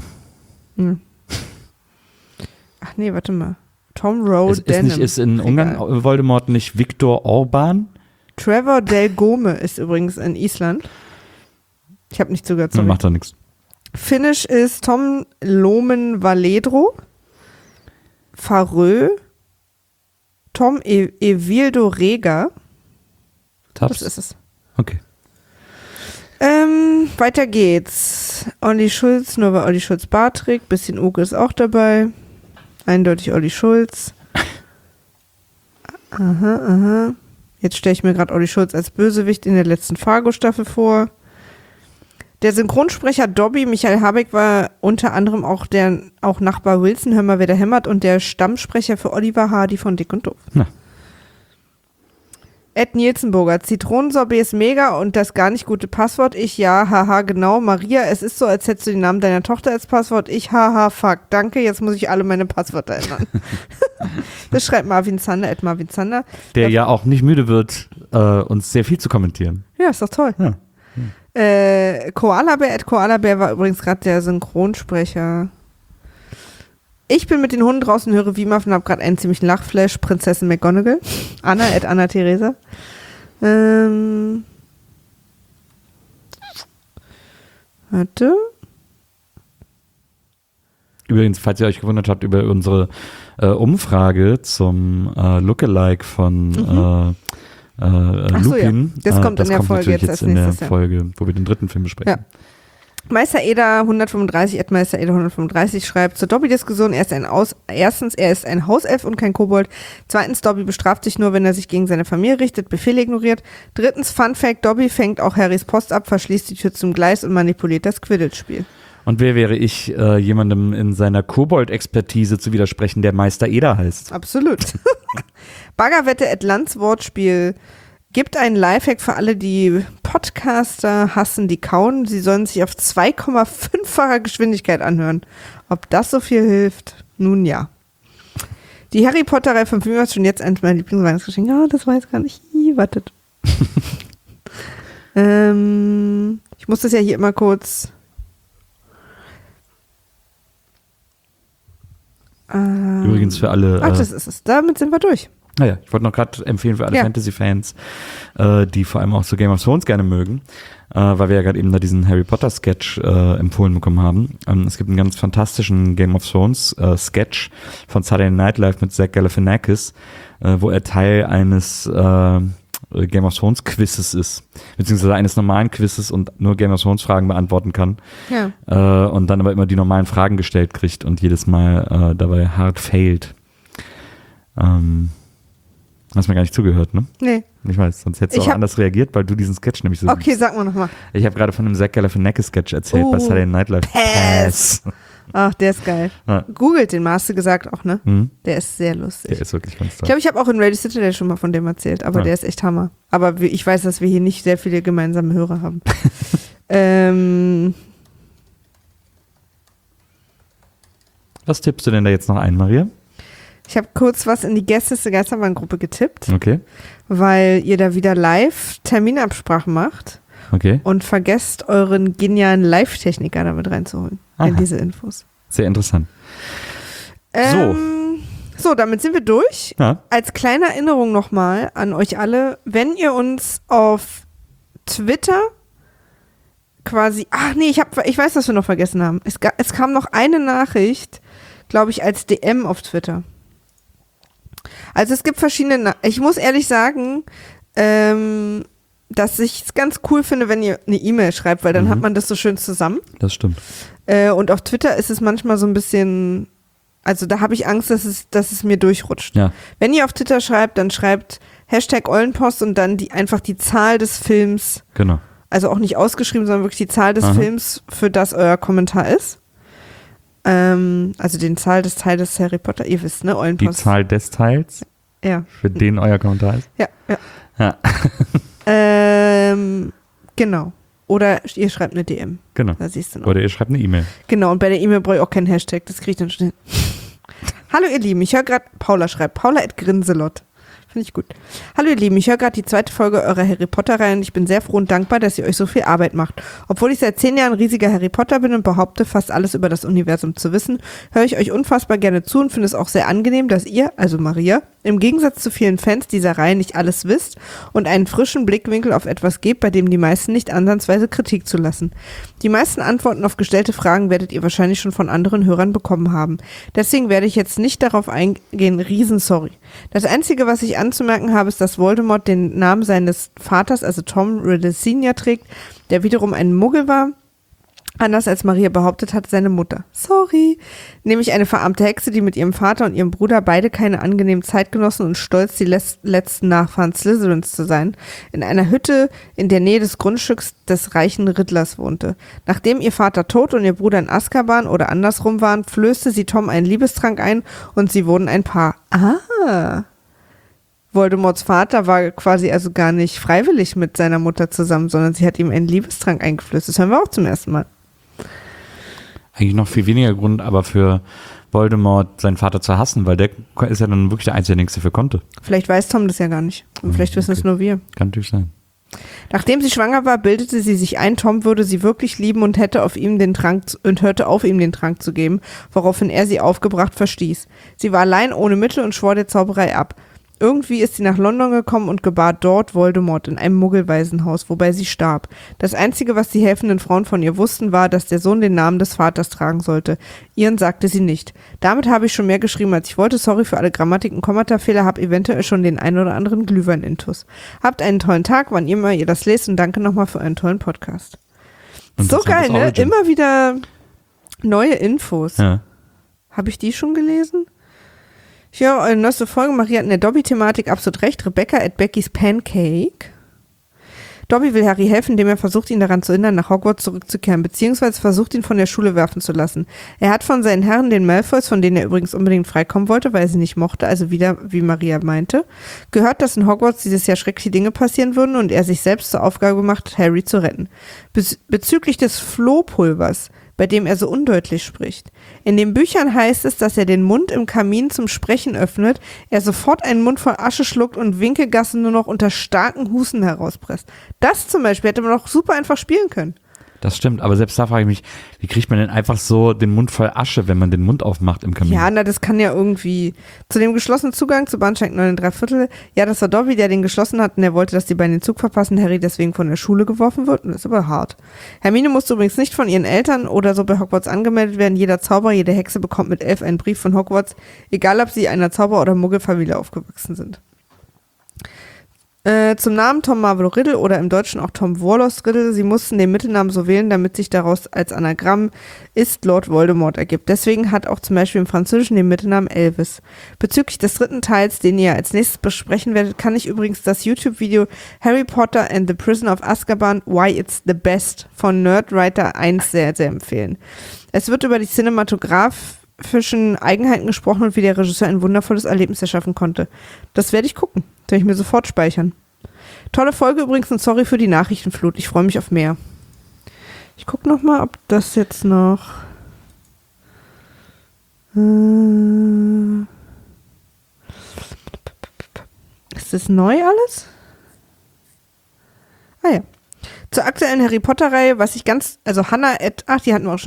Ach nee, warte mal. Tom Rowe Denham. Ist in Ungarn Voldemort nicht Viktor Orban? Trevor Del Gome ist übrigens in Island. Ich habe nicht zugehört. Macht doch nichts. Finnisch ist Tom Lomen Valedro. Farö. Tom Evildo Rega. Taps? Das ist es. Okay. Weiter geht's. Olli Schulz, nur bei Olli Schulz Bartrig. Bisschen Uke ist auch dabei. Eindeutig Olli Schulz. Aha. Jetzt stelle ich mir gerade Olli Schulz als Bösewicht in der letzten Fargo-Staffel vor. Der Synchronsprecher Dobby, Michael Habeck, war unter anderem auch Nachbar Wilson, hör mal, wer da hämmert, und der Stammsprecher für Oliver Hardy von Dick und Doof. Ed Nielsenburger, Zitronensorbet ist mega und das gar nicht gute Passwort. Ich, ja, haha, genau. Maria, es ist so, als hättest du den Namen deiner Tochter als Passwort. Ich, haha, fuck. Danke, jetzt muss ich alle meine Passwörter ändern. Das schreibt Marvin Zander, Ed Marvin Zander. Der ja auch nicht müde wird, uns sehr viel zu kommentieren. Ja, ist doch toll. Ja. Koalabär, Ed Koalabär war übrigens gerade der Synchronsprecher. Ich bin mit den Hunden draußen, höre WIMAF und habe gerade einen ziemlichen Lachflash. Prinzessin McGonagall. Anna, Ed Anna Theresa. Warte. Übrigens, falls ihr euch gewundert habt über unsere Umfrage zum Lookalike von Lupin. Ja. Das kommt in der Folge natürlich jetzt als nächstes, in der Folge, wo wir den dritten Film besprechen. Ja. Meister Eder 135, Meister Eder 135 schreibt zur Dobby-Diskussion, erstens, er ist ein Hauself und kein Kobold. Zweitens, Dobby bestraft sich nur, wenn er sich gegen seine Familie richtet, Befehle ignoriert. Drittens, Fun Fact, Dobby fängt auch Harrys Post ab, verschließt die Tür zum Gleis und manipuliert das Quidditch-Spiel. Und wer wäre ich, jemandem in seiner Kobold-Expertise zu widersprechen, der Meister Eder heißt? Absolut. Baggerwette at Lanz Wortspiel gibt einen Lifehack für alle, die Podcaster hassen, die kauen. Sie sollen sich auf 2,5-facher Geschwindigkeit anhören. Ob das so viel hilft? Nun ja. Die Harry Potter-Reihe von Film ist schon jetzt eins meiner Lieblingsweihnachtsgeschenke. Ja, das weiß gar nicht. Wartet. Ich muss das ja hier immer kurz... Übrigens für alle... das ist es. Damit sind wir durch. Naja, ich wollte noch gerade empfehlen für alle Fantasy-Fans, die vor allem auch so Game of Thrones gerne mögen, weil wir ja gerade eben da diesen Harry Potter-Sketch empfohlen bekommen haben. Es gibt einen ganz fantastischen Game of Thrones-Sketch von Saturday Night Live mit Zach Galifianakis, wo er Teil eines Game of Thrones Quizzes ist, beziehungsweise eines normalen Quizzes und nur Game of Thrones Fragen beantworten kann. Ja. Und dann aber immer die normalen Fragen gestellt kriegt und jedes Mal dabei hart failt. Hast mir gar nicht zugehört, ne? Nee. Ich weiß, sonst hättest du auch anders reagiert, weil du diesen Sketch nämlich so Okay, liebst. Sag mal nochmal. Ich habe gerade von einem Zach Galifianakis-Sketch erzählt bei Saturday Night Live. Pass! Ach, der ist geil. Ja. Googelt den, hast du gesagt auch, ne? Mhm. Der ist sehr lustig. Der ist wirklich ganz toll. Ich glaube, ich habe auch in Radio City schon mal von dem erzählt, aber der ist echt Hammer. Aber ich weiß, dass wir hier nicht sehr viele gemeinsame Hörer haben. Was tippst du denn da jetzt noch ein, Maria? Ich habe kurz was in die Gästeliste Geisterbahn-Gruppe getippt. Okay. Weil ihr da wieder live Terminabsprachen macht. Okay. Und vergesst euren genialen Live-Techniker damit reinzuholen. In diese Infos. Sehr interessant. So, damit sind wir durch. Ja. Als kleine Erinnerung nochmal an euch alle, wenn ihr uns auf Twitter quasi, ich weiß, was wir noch vergessen haben. Es kam noch eine Nachricht, glaube ich, als DM auf Twitter. Also es gibt verschiedene, ich muss ehrlich sagen, dass ich es ganz cool finde, wenn ihr eine E-Mail schreibt, weil dann hat man das so schön zusammen. Das stimmt. Und auf Twitter ist es manchmal so ein bisschen, also da habe ich Angst, dass es mir durchrutscht. Ja. Wenn ihr auf Twitter schreibt, dann schreibt #Eulenpost und dann einfach die Zahl des Films. Genau. Also auch nicht ausgeschrieben, sondern wirklich die Zahl des Films, für das euer Kommentar ist. Also die Zahl des Teils Harry Potter, ihr wisst, ne? Eulenpost. Die Zahl des Teils? Ja. Für den euer Kommentar ist? Ja. Genau. Oder ihr schreibt eine DM. Genau. Da siehst du noch. Oder ihr schreibt eine E-Mail. Genau, und bei der E-Mail brauche ich auch keinen Hashtag, das kriege ich dann schnell. Hallo ihr Lieben, ich höre gerade, Paula schreibt, Paula@Grinselott. Finde ich gut. Hallo ihr Lieben, ich höre gerade die zweite Folge eurer Harry Potter-Reihe und ich bin sehr froh und dankbar, dass ihr euch so viel Arbeit macht. Obwohl ich seit 10 Jahren riesiger Harry Potter bin und behaupte, fast alles über das Universum zu wissen, höre ich euch unfassbar gerne zu und finde es auch sehr angenehm, dass ihr, also Maria, im Gegensatz zu vielen Fans dieser Reihe nicht alles wisst und einen frischen Blickwinkel auf etwas gebt, bei dem die meisten nicht ansatzweise Kritik zulassen. Die meisten Antworten auf gestellte Fragen werdet ihr wahrscheinlich schon von anderen Hörern bekommen haben. Deswegen werde ich jetzt nicht darauf eingehen, sorry. Das Einzige, was ich anzumerken habe, ist, dass Voldemort den Namen seines Vaters, also Tom Riddle Sr., trägt, der wiederum ein Muggel war. Anders als Maria behauptet hat, seine Mutter. Sorry. Nämlich eine verarmte Hexe, die mit ihrem Vater und ihrem Bruder beide keine angenehmen Zeitgenossen und stolz die letzten Nachfahren Slytherins zu sein, in einer Hütte in der Nähe des Grundstücks des reichen Riddlers wohnte. Nachdem ihr Vater tot und ihr Bruder in Azkaban oder andersrum waren, flößte sie Tom einen Liebestrank ein und sie wurden ein Paar. Voldemorts Vater war quasi also gar nicht freiwillig mit seiner Mutter zusammen, sondern sie hat ihm einen Liebestrank eingeflößt. Das hören wir auch zum ersten Mal. Eigentlich noch viel weniger Grund, aber für Voldemort seinen Vater zu hassen, weil der ist ja dann wirklich der Einzige, der nichts dafür konnte. Vielleicht weiß Tom das ja gar nicht. Und vielleicht wissen es nur wir. Kann natürlich sein. Nachdem sie schwanger war, bildete sie sich ein, Tom würde sie wirklich lieben und hörte auf ihm den Trank zu geben, woraufhin er sie aufgebracht verstieß. Sie war allein ohne Mittel und schwor der Zauberei ab. Irgendwie ist sie nach London gekommen und gebar dort Voldemort in einem Muggelwaisenhaus, wobei sie starb. Das Einzige, was die helfenden Frauen von ihr wussten, war, dass der Sohn den Namen des Vaters tragen sollte. Ihren sagte sie nicht. Damit habe ich schon mehr geschrieben, als ich wollte. Sorry für alle Grammatik- und Kommatafehler, hab eventuell schon den ein oder anderen Glühwein-Intus. Habt einen tollen Tag, wann immer ihr das lest, und danke nochmal für einen tollen Podcast. So geil, ne? Origin. Immer wieder neue Infos. Ja. Habe ich die schon gelesen? Ja, eine neueste Folge. Maria hat in der Dobby-Thematik absolut recht. Rebecca at Becky's Pancake. Dobby will Harry helfen, indem er versucht, ihn daran zu hindern, nach Hogwarts zurückzukehren, beziehungsweise versucht, ihn von der Schule werfen zu lassen. Er hat von seinen Herren, den Malfoys, von denen er übrigens unbedingt freikommen wollte, weil er sie nicht mochte, also wieder, wie Maria meinte, gehört, dass in Hogwarts dieses Jahr schreckliche Dinge passieren würden und er sich selbst zur Aufgabe gemacht hat, Harry zu retten. Bezüglich des Flohpulvers, bei dem er so undeutlich spricht. In den Büchern heißt es, dass er den Mund im Kamin zum Sprechen öffnet, er sofort einen Mund voll Asche schluckt und Winkelgassen nur noch unter starken Husten herauspresst. Das zum Beispiel hätte man auch super einfach spielen können. Das stimmt, aber selbst da frage ich mich, wie kriegt man denn einfach so den Mund voll Asche, wenn man den Mund aufmacht im Kamin? Ja, na, das kann ja irgendwie. Zu dem geschlossenen Zugang zu Bahnsteig 9 3/4. Ja, das war Dobby, der den geschlossen hat und der wollte, dass die beiden den Zug verpassen, Harry deswegen von der Schule geworfen wird. Und das ist aber hart. Hermine musste übrigens nicht von ihren Eltern oder so bei Hogwarts angemeldet werden. Jeder Zauberer, jede Hexe bekommt mit 11 einen Brief von Hogwarts, egal ob sie einer Zauber- oder Muggelfamilie aufgewachsen sind. Zum Namen Tom Marvolo Riddle oder im Deutschen auch Tom Warlos Riddle. Sie mussten den Mittelnamen so wählen, damit sich daraus als Anagramm ist Lord Voldemort ergibt. Deswegen hat auch zum Beispiel im Französischen den Mittelnamen Elvis. Bezüglich des dritten Teils, den ihr als nächstes besprechen werdet, kann ich übrigens das YouTube-Video Harry Potter and the Prison of Azkaban, Why It's the Best von Nerdwriter 1 sehr, sehr empfehlen. Es wird über die cinematografischen Eigenheiten gesprochen und wie der Regisseur ein wundervolles Erlebnis erschaffen konnte. Das werde ich gucken. Das werde ich mir sofort speichern. Tolle Folge übrigens und sorry für die Nachrichtenflut. Ich freue mich auf mehr. Ich gucke nochmal, ob das jetzt noch... Ist das neu alles? Ah ja. Zur aktuellen Harry Potter-Reihe, was ich also Hannah die hatten wir auch schon,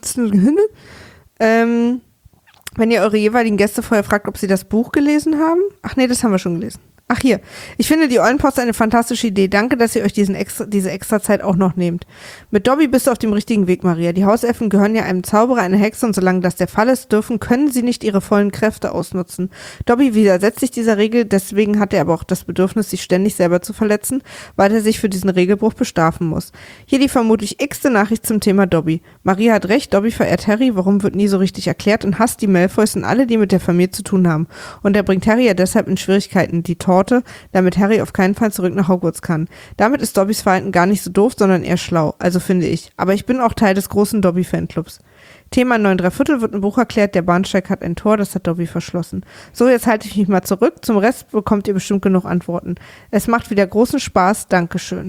wenn ihr eure jeweiligen Gäste vorher fragt, ob sie das Buch gelesen haben. Ach nee, das haben wir schon gelesen. Ach hier, ich finde die Eulenpost eine fantastische Idee. Danke, dass ihr euch diese extra Zeit auch noch nehmt. Mit Dobby bist du auf dem richtigen Weg, Maria. Die Hauselfen gehören ja einem Zauberer, einer Hexe und solange das der Fall ist, können sie nicht ihre vollen Kräfte ausnutzen. Dobby widersetzt sich dieser Regel, deswegen hat er aber auch das Bedürfnis, sich ständig selber zu verletzen, weil er sich für diesen Regelbruch bestrafen muss. Hier die vermutlich x-te Nachricht zum Thema Dobby. Maria hat recht, Dobby verehrt Harry, warum wird nie so richtig erklärt und hasst die Malfoys und alle, die mit der Familie zu tun haben. Und er bringt Harry ja deshalb in Schwierigkeiten, die Torte, damit Harry auf keinen Fall zurück nach Hogwarts kann. Damit ist Dobbys Verhalten gar nicht so doof, sondern eher schlau, also finde ich. Aber ich bin auch Teil des großen Dobby-Fanclubs. Thema 9 3/4 wird im Buch erklärt, der Bahnsteig hat ein Tor, das hat Dobby verschlossen. So, jetzt halte ich mich mal zurück, zum Rest bekommt ihr bestimmt genug Antworten. Es macht wieder großen Spaß, Dankeschön.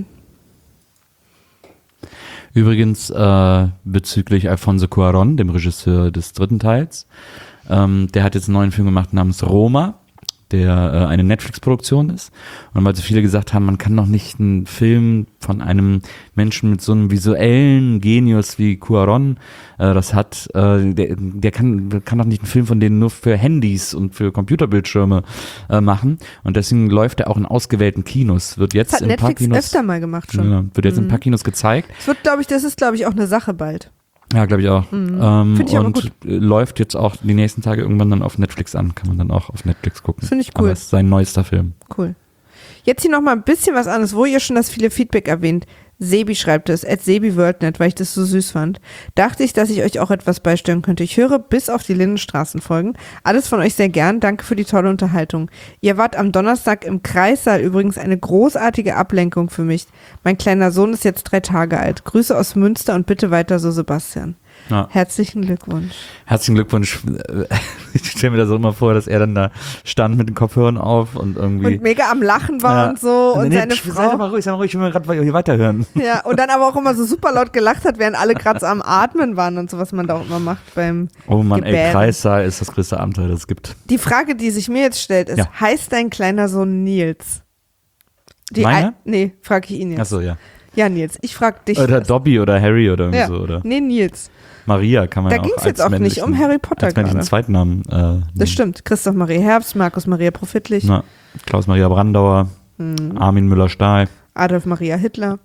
Übrigens bezüglich Alfonso Cuarón, dem Regisseur des dritten Teils, der hat jetzt einen neuen Film gemacht namens Roma, der eine Netflix-Produktion ist. Und weil so viele gesagt haben, man kann noch nicht einen Film von einem Menschen mit so einem visuellen Genius wie Cuarón das hat, der kann doch nicht einen Film von denen nur für Handys und für Computerbildschirme machen. Und deswegen läuft er auch in ausgewählten Kinos. Wird jetzt Das hat in Netflix Kinos, öfter mal gemacht schon. ja, wird jetzt in ein paar Kinos gezeigt. Das ist, glaube ich, auch eine Sache bald. Ja, glaube ich auch. Finde ich aber und gut. läuft jetzt auch die nächsten Tage irgendwann dann auf Netflix an. Kann man dann auch auf Netflix gucken. Finde ich cool. Aber es ist sein neuester Film. Cool. Jetzt hier nochmal ein bisschen was anderes, wo ihr schon das viele Feedback erwähnt. Sebi schreibt es, @SebiWorldNet, weil ich das so süß fand. Dachte ich, dass ich euch auch etwas beisteuern könnte. Ich höre bis auf die Lindenstraßenfolgen. Alles von euch sehr gern. Danke für die tolle Unterhaltung. Ihr wart am Donnerstag im Kreissaal übrigens eine großartige Ablenkung für mich. Mein kleiner Sohn ist jetzt 3 Tage alt. Grüße aus Münster und bitte weiter so, Sebastian. Ja. Herzlichen Glückwunsch. Herzlichen Glückwunsch. Ich stelle mir das auch immer vor, dass er dann da stand mit den Kopfhörern auf und irgendwie. Und mega am Lachen war und so. Und seine Frau. Sei mal ruhig, ich will mal gerade hier weiterhören. Ja, und dann aber auch immer so super laut gelacht hat, während alle gerade so am Atmen waren und so, was man da auch immer macht beim Oh Mann, Gebären. Kreissaal ist das größte Abenteuer, das es gibt. Die Frage, die sich mir jetzt stellt, ist, heißt dein kleiner Sohn Nils? Meiner? Nee, frage ich ihn jetzt. Achso, ja. Ja, Nils, ich frage dich. Oder Dobby oder Harry oder irgendwie ja. so, oder? Nee, Nils. Maria kann man Da auch ging es jetzt als auch nicht um Harry Potter als männlichen gerade. Zweitnamen. Das stimmt. Christoph Maria Herbst, Markus Maria Profitlich. Na, Klaus-Maria Brandauer, Armin Müller-Stahl. Adolf Maria Hitler.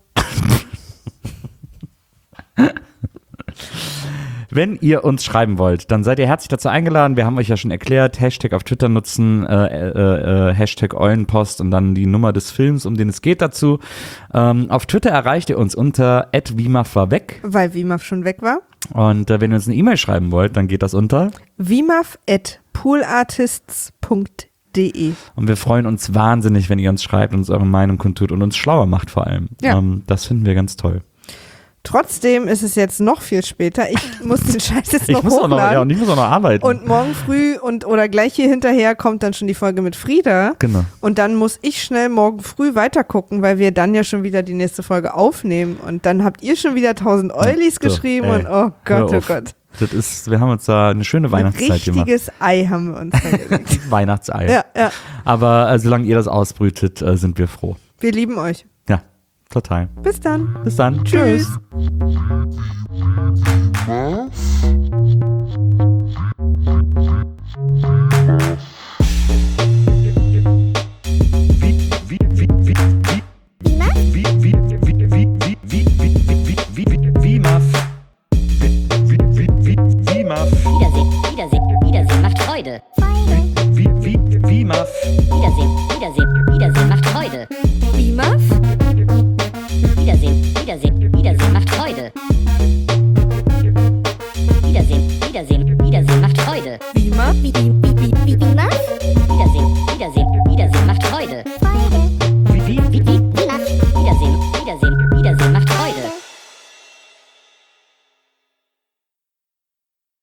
Wenn ihr uns schreiben wollt, dann seid ihr herzlich dazu eingeladen. Wir haben euch ja schon erklärt, Hashtag auf Twitter nutzen, Hashtag Eulenpost und dann die Nummer des Films, um den es geht dazu. Auf Twitter erreicht ihr uns unter @wimaf-war-weg. Weil Wimaf schon weg war. Und wenn ihr uns eine E-Mail schreiben wollt, dann geht das unter wimaf@poolartists.de. Und wir freuen uns wahnsinnig, wenn ihr uns schreibt und uns eure Meinung kundtut und uns schlauer macht vor allem. Ja. Das finden wir ganz toll. Trotzdem ist es jetzt noch viel später. Ich muss den Scheiß jetzt noch hochladen. Und ich muss auch noch arbeiten. Und morgen früh oder gleich hier hinterher kommt dann schon die Folge mit Frieda. Genau. Und dann muss ich schnell morgen früh weitergucken, weil wir dann ja schon wieder die nächste Folge aufnehmen. Und dann habt ihr schon wieder 1000 Eulis geschrieben und oh Gott, oh Gott. Wir haben uns da eine schöne Weihnachtszeit gemacht. Ein richtiges Ei haben wir uns da gelegt. Weihnachtsei. Ja. Aber solange ihr das ausbrütet, sind wir froh. Wir lieben euch. Ja, total. Bis dann. Bis dann. Tschüss. Wiedersehen macht Freude. Wimaf. Wiedersehen macht Freude. Wimaf? Wiedersehen macht Freude. Wiedersehen macht Freude. Wimaf?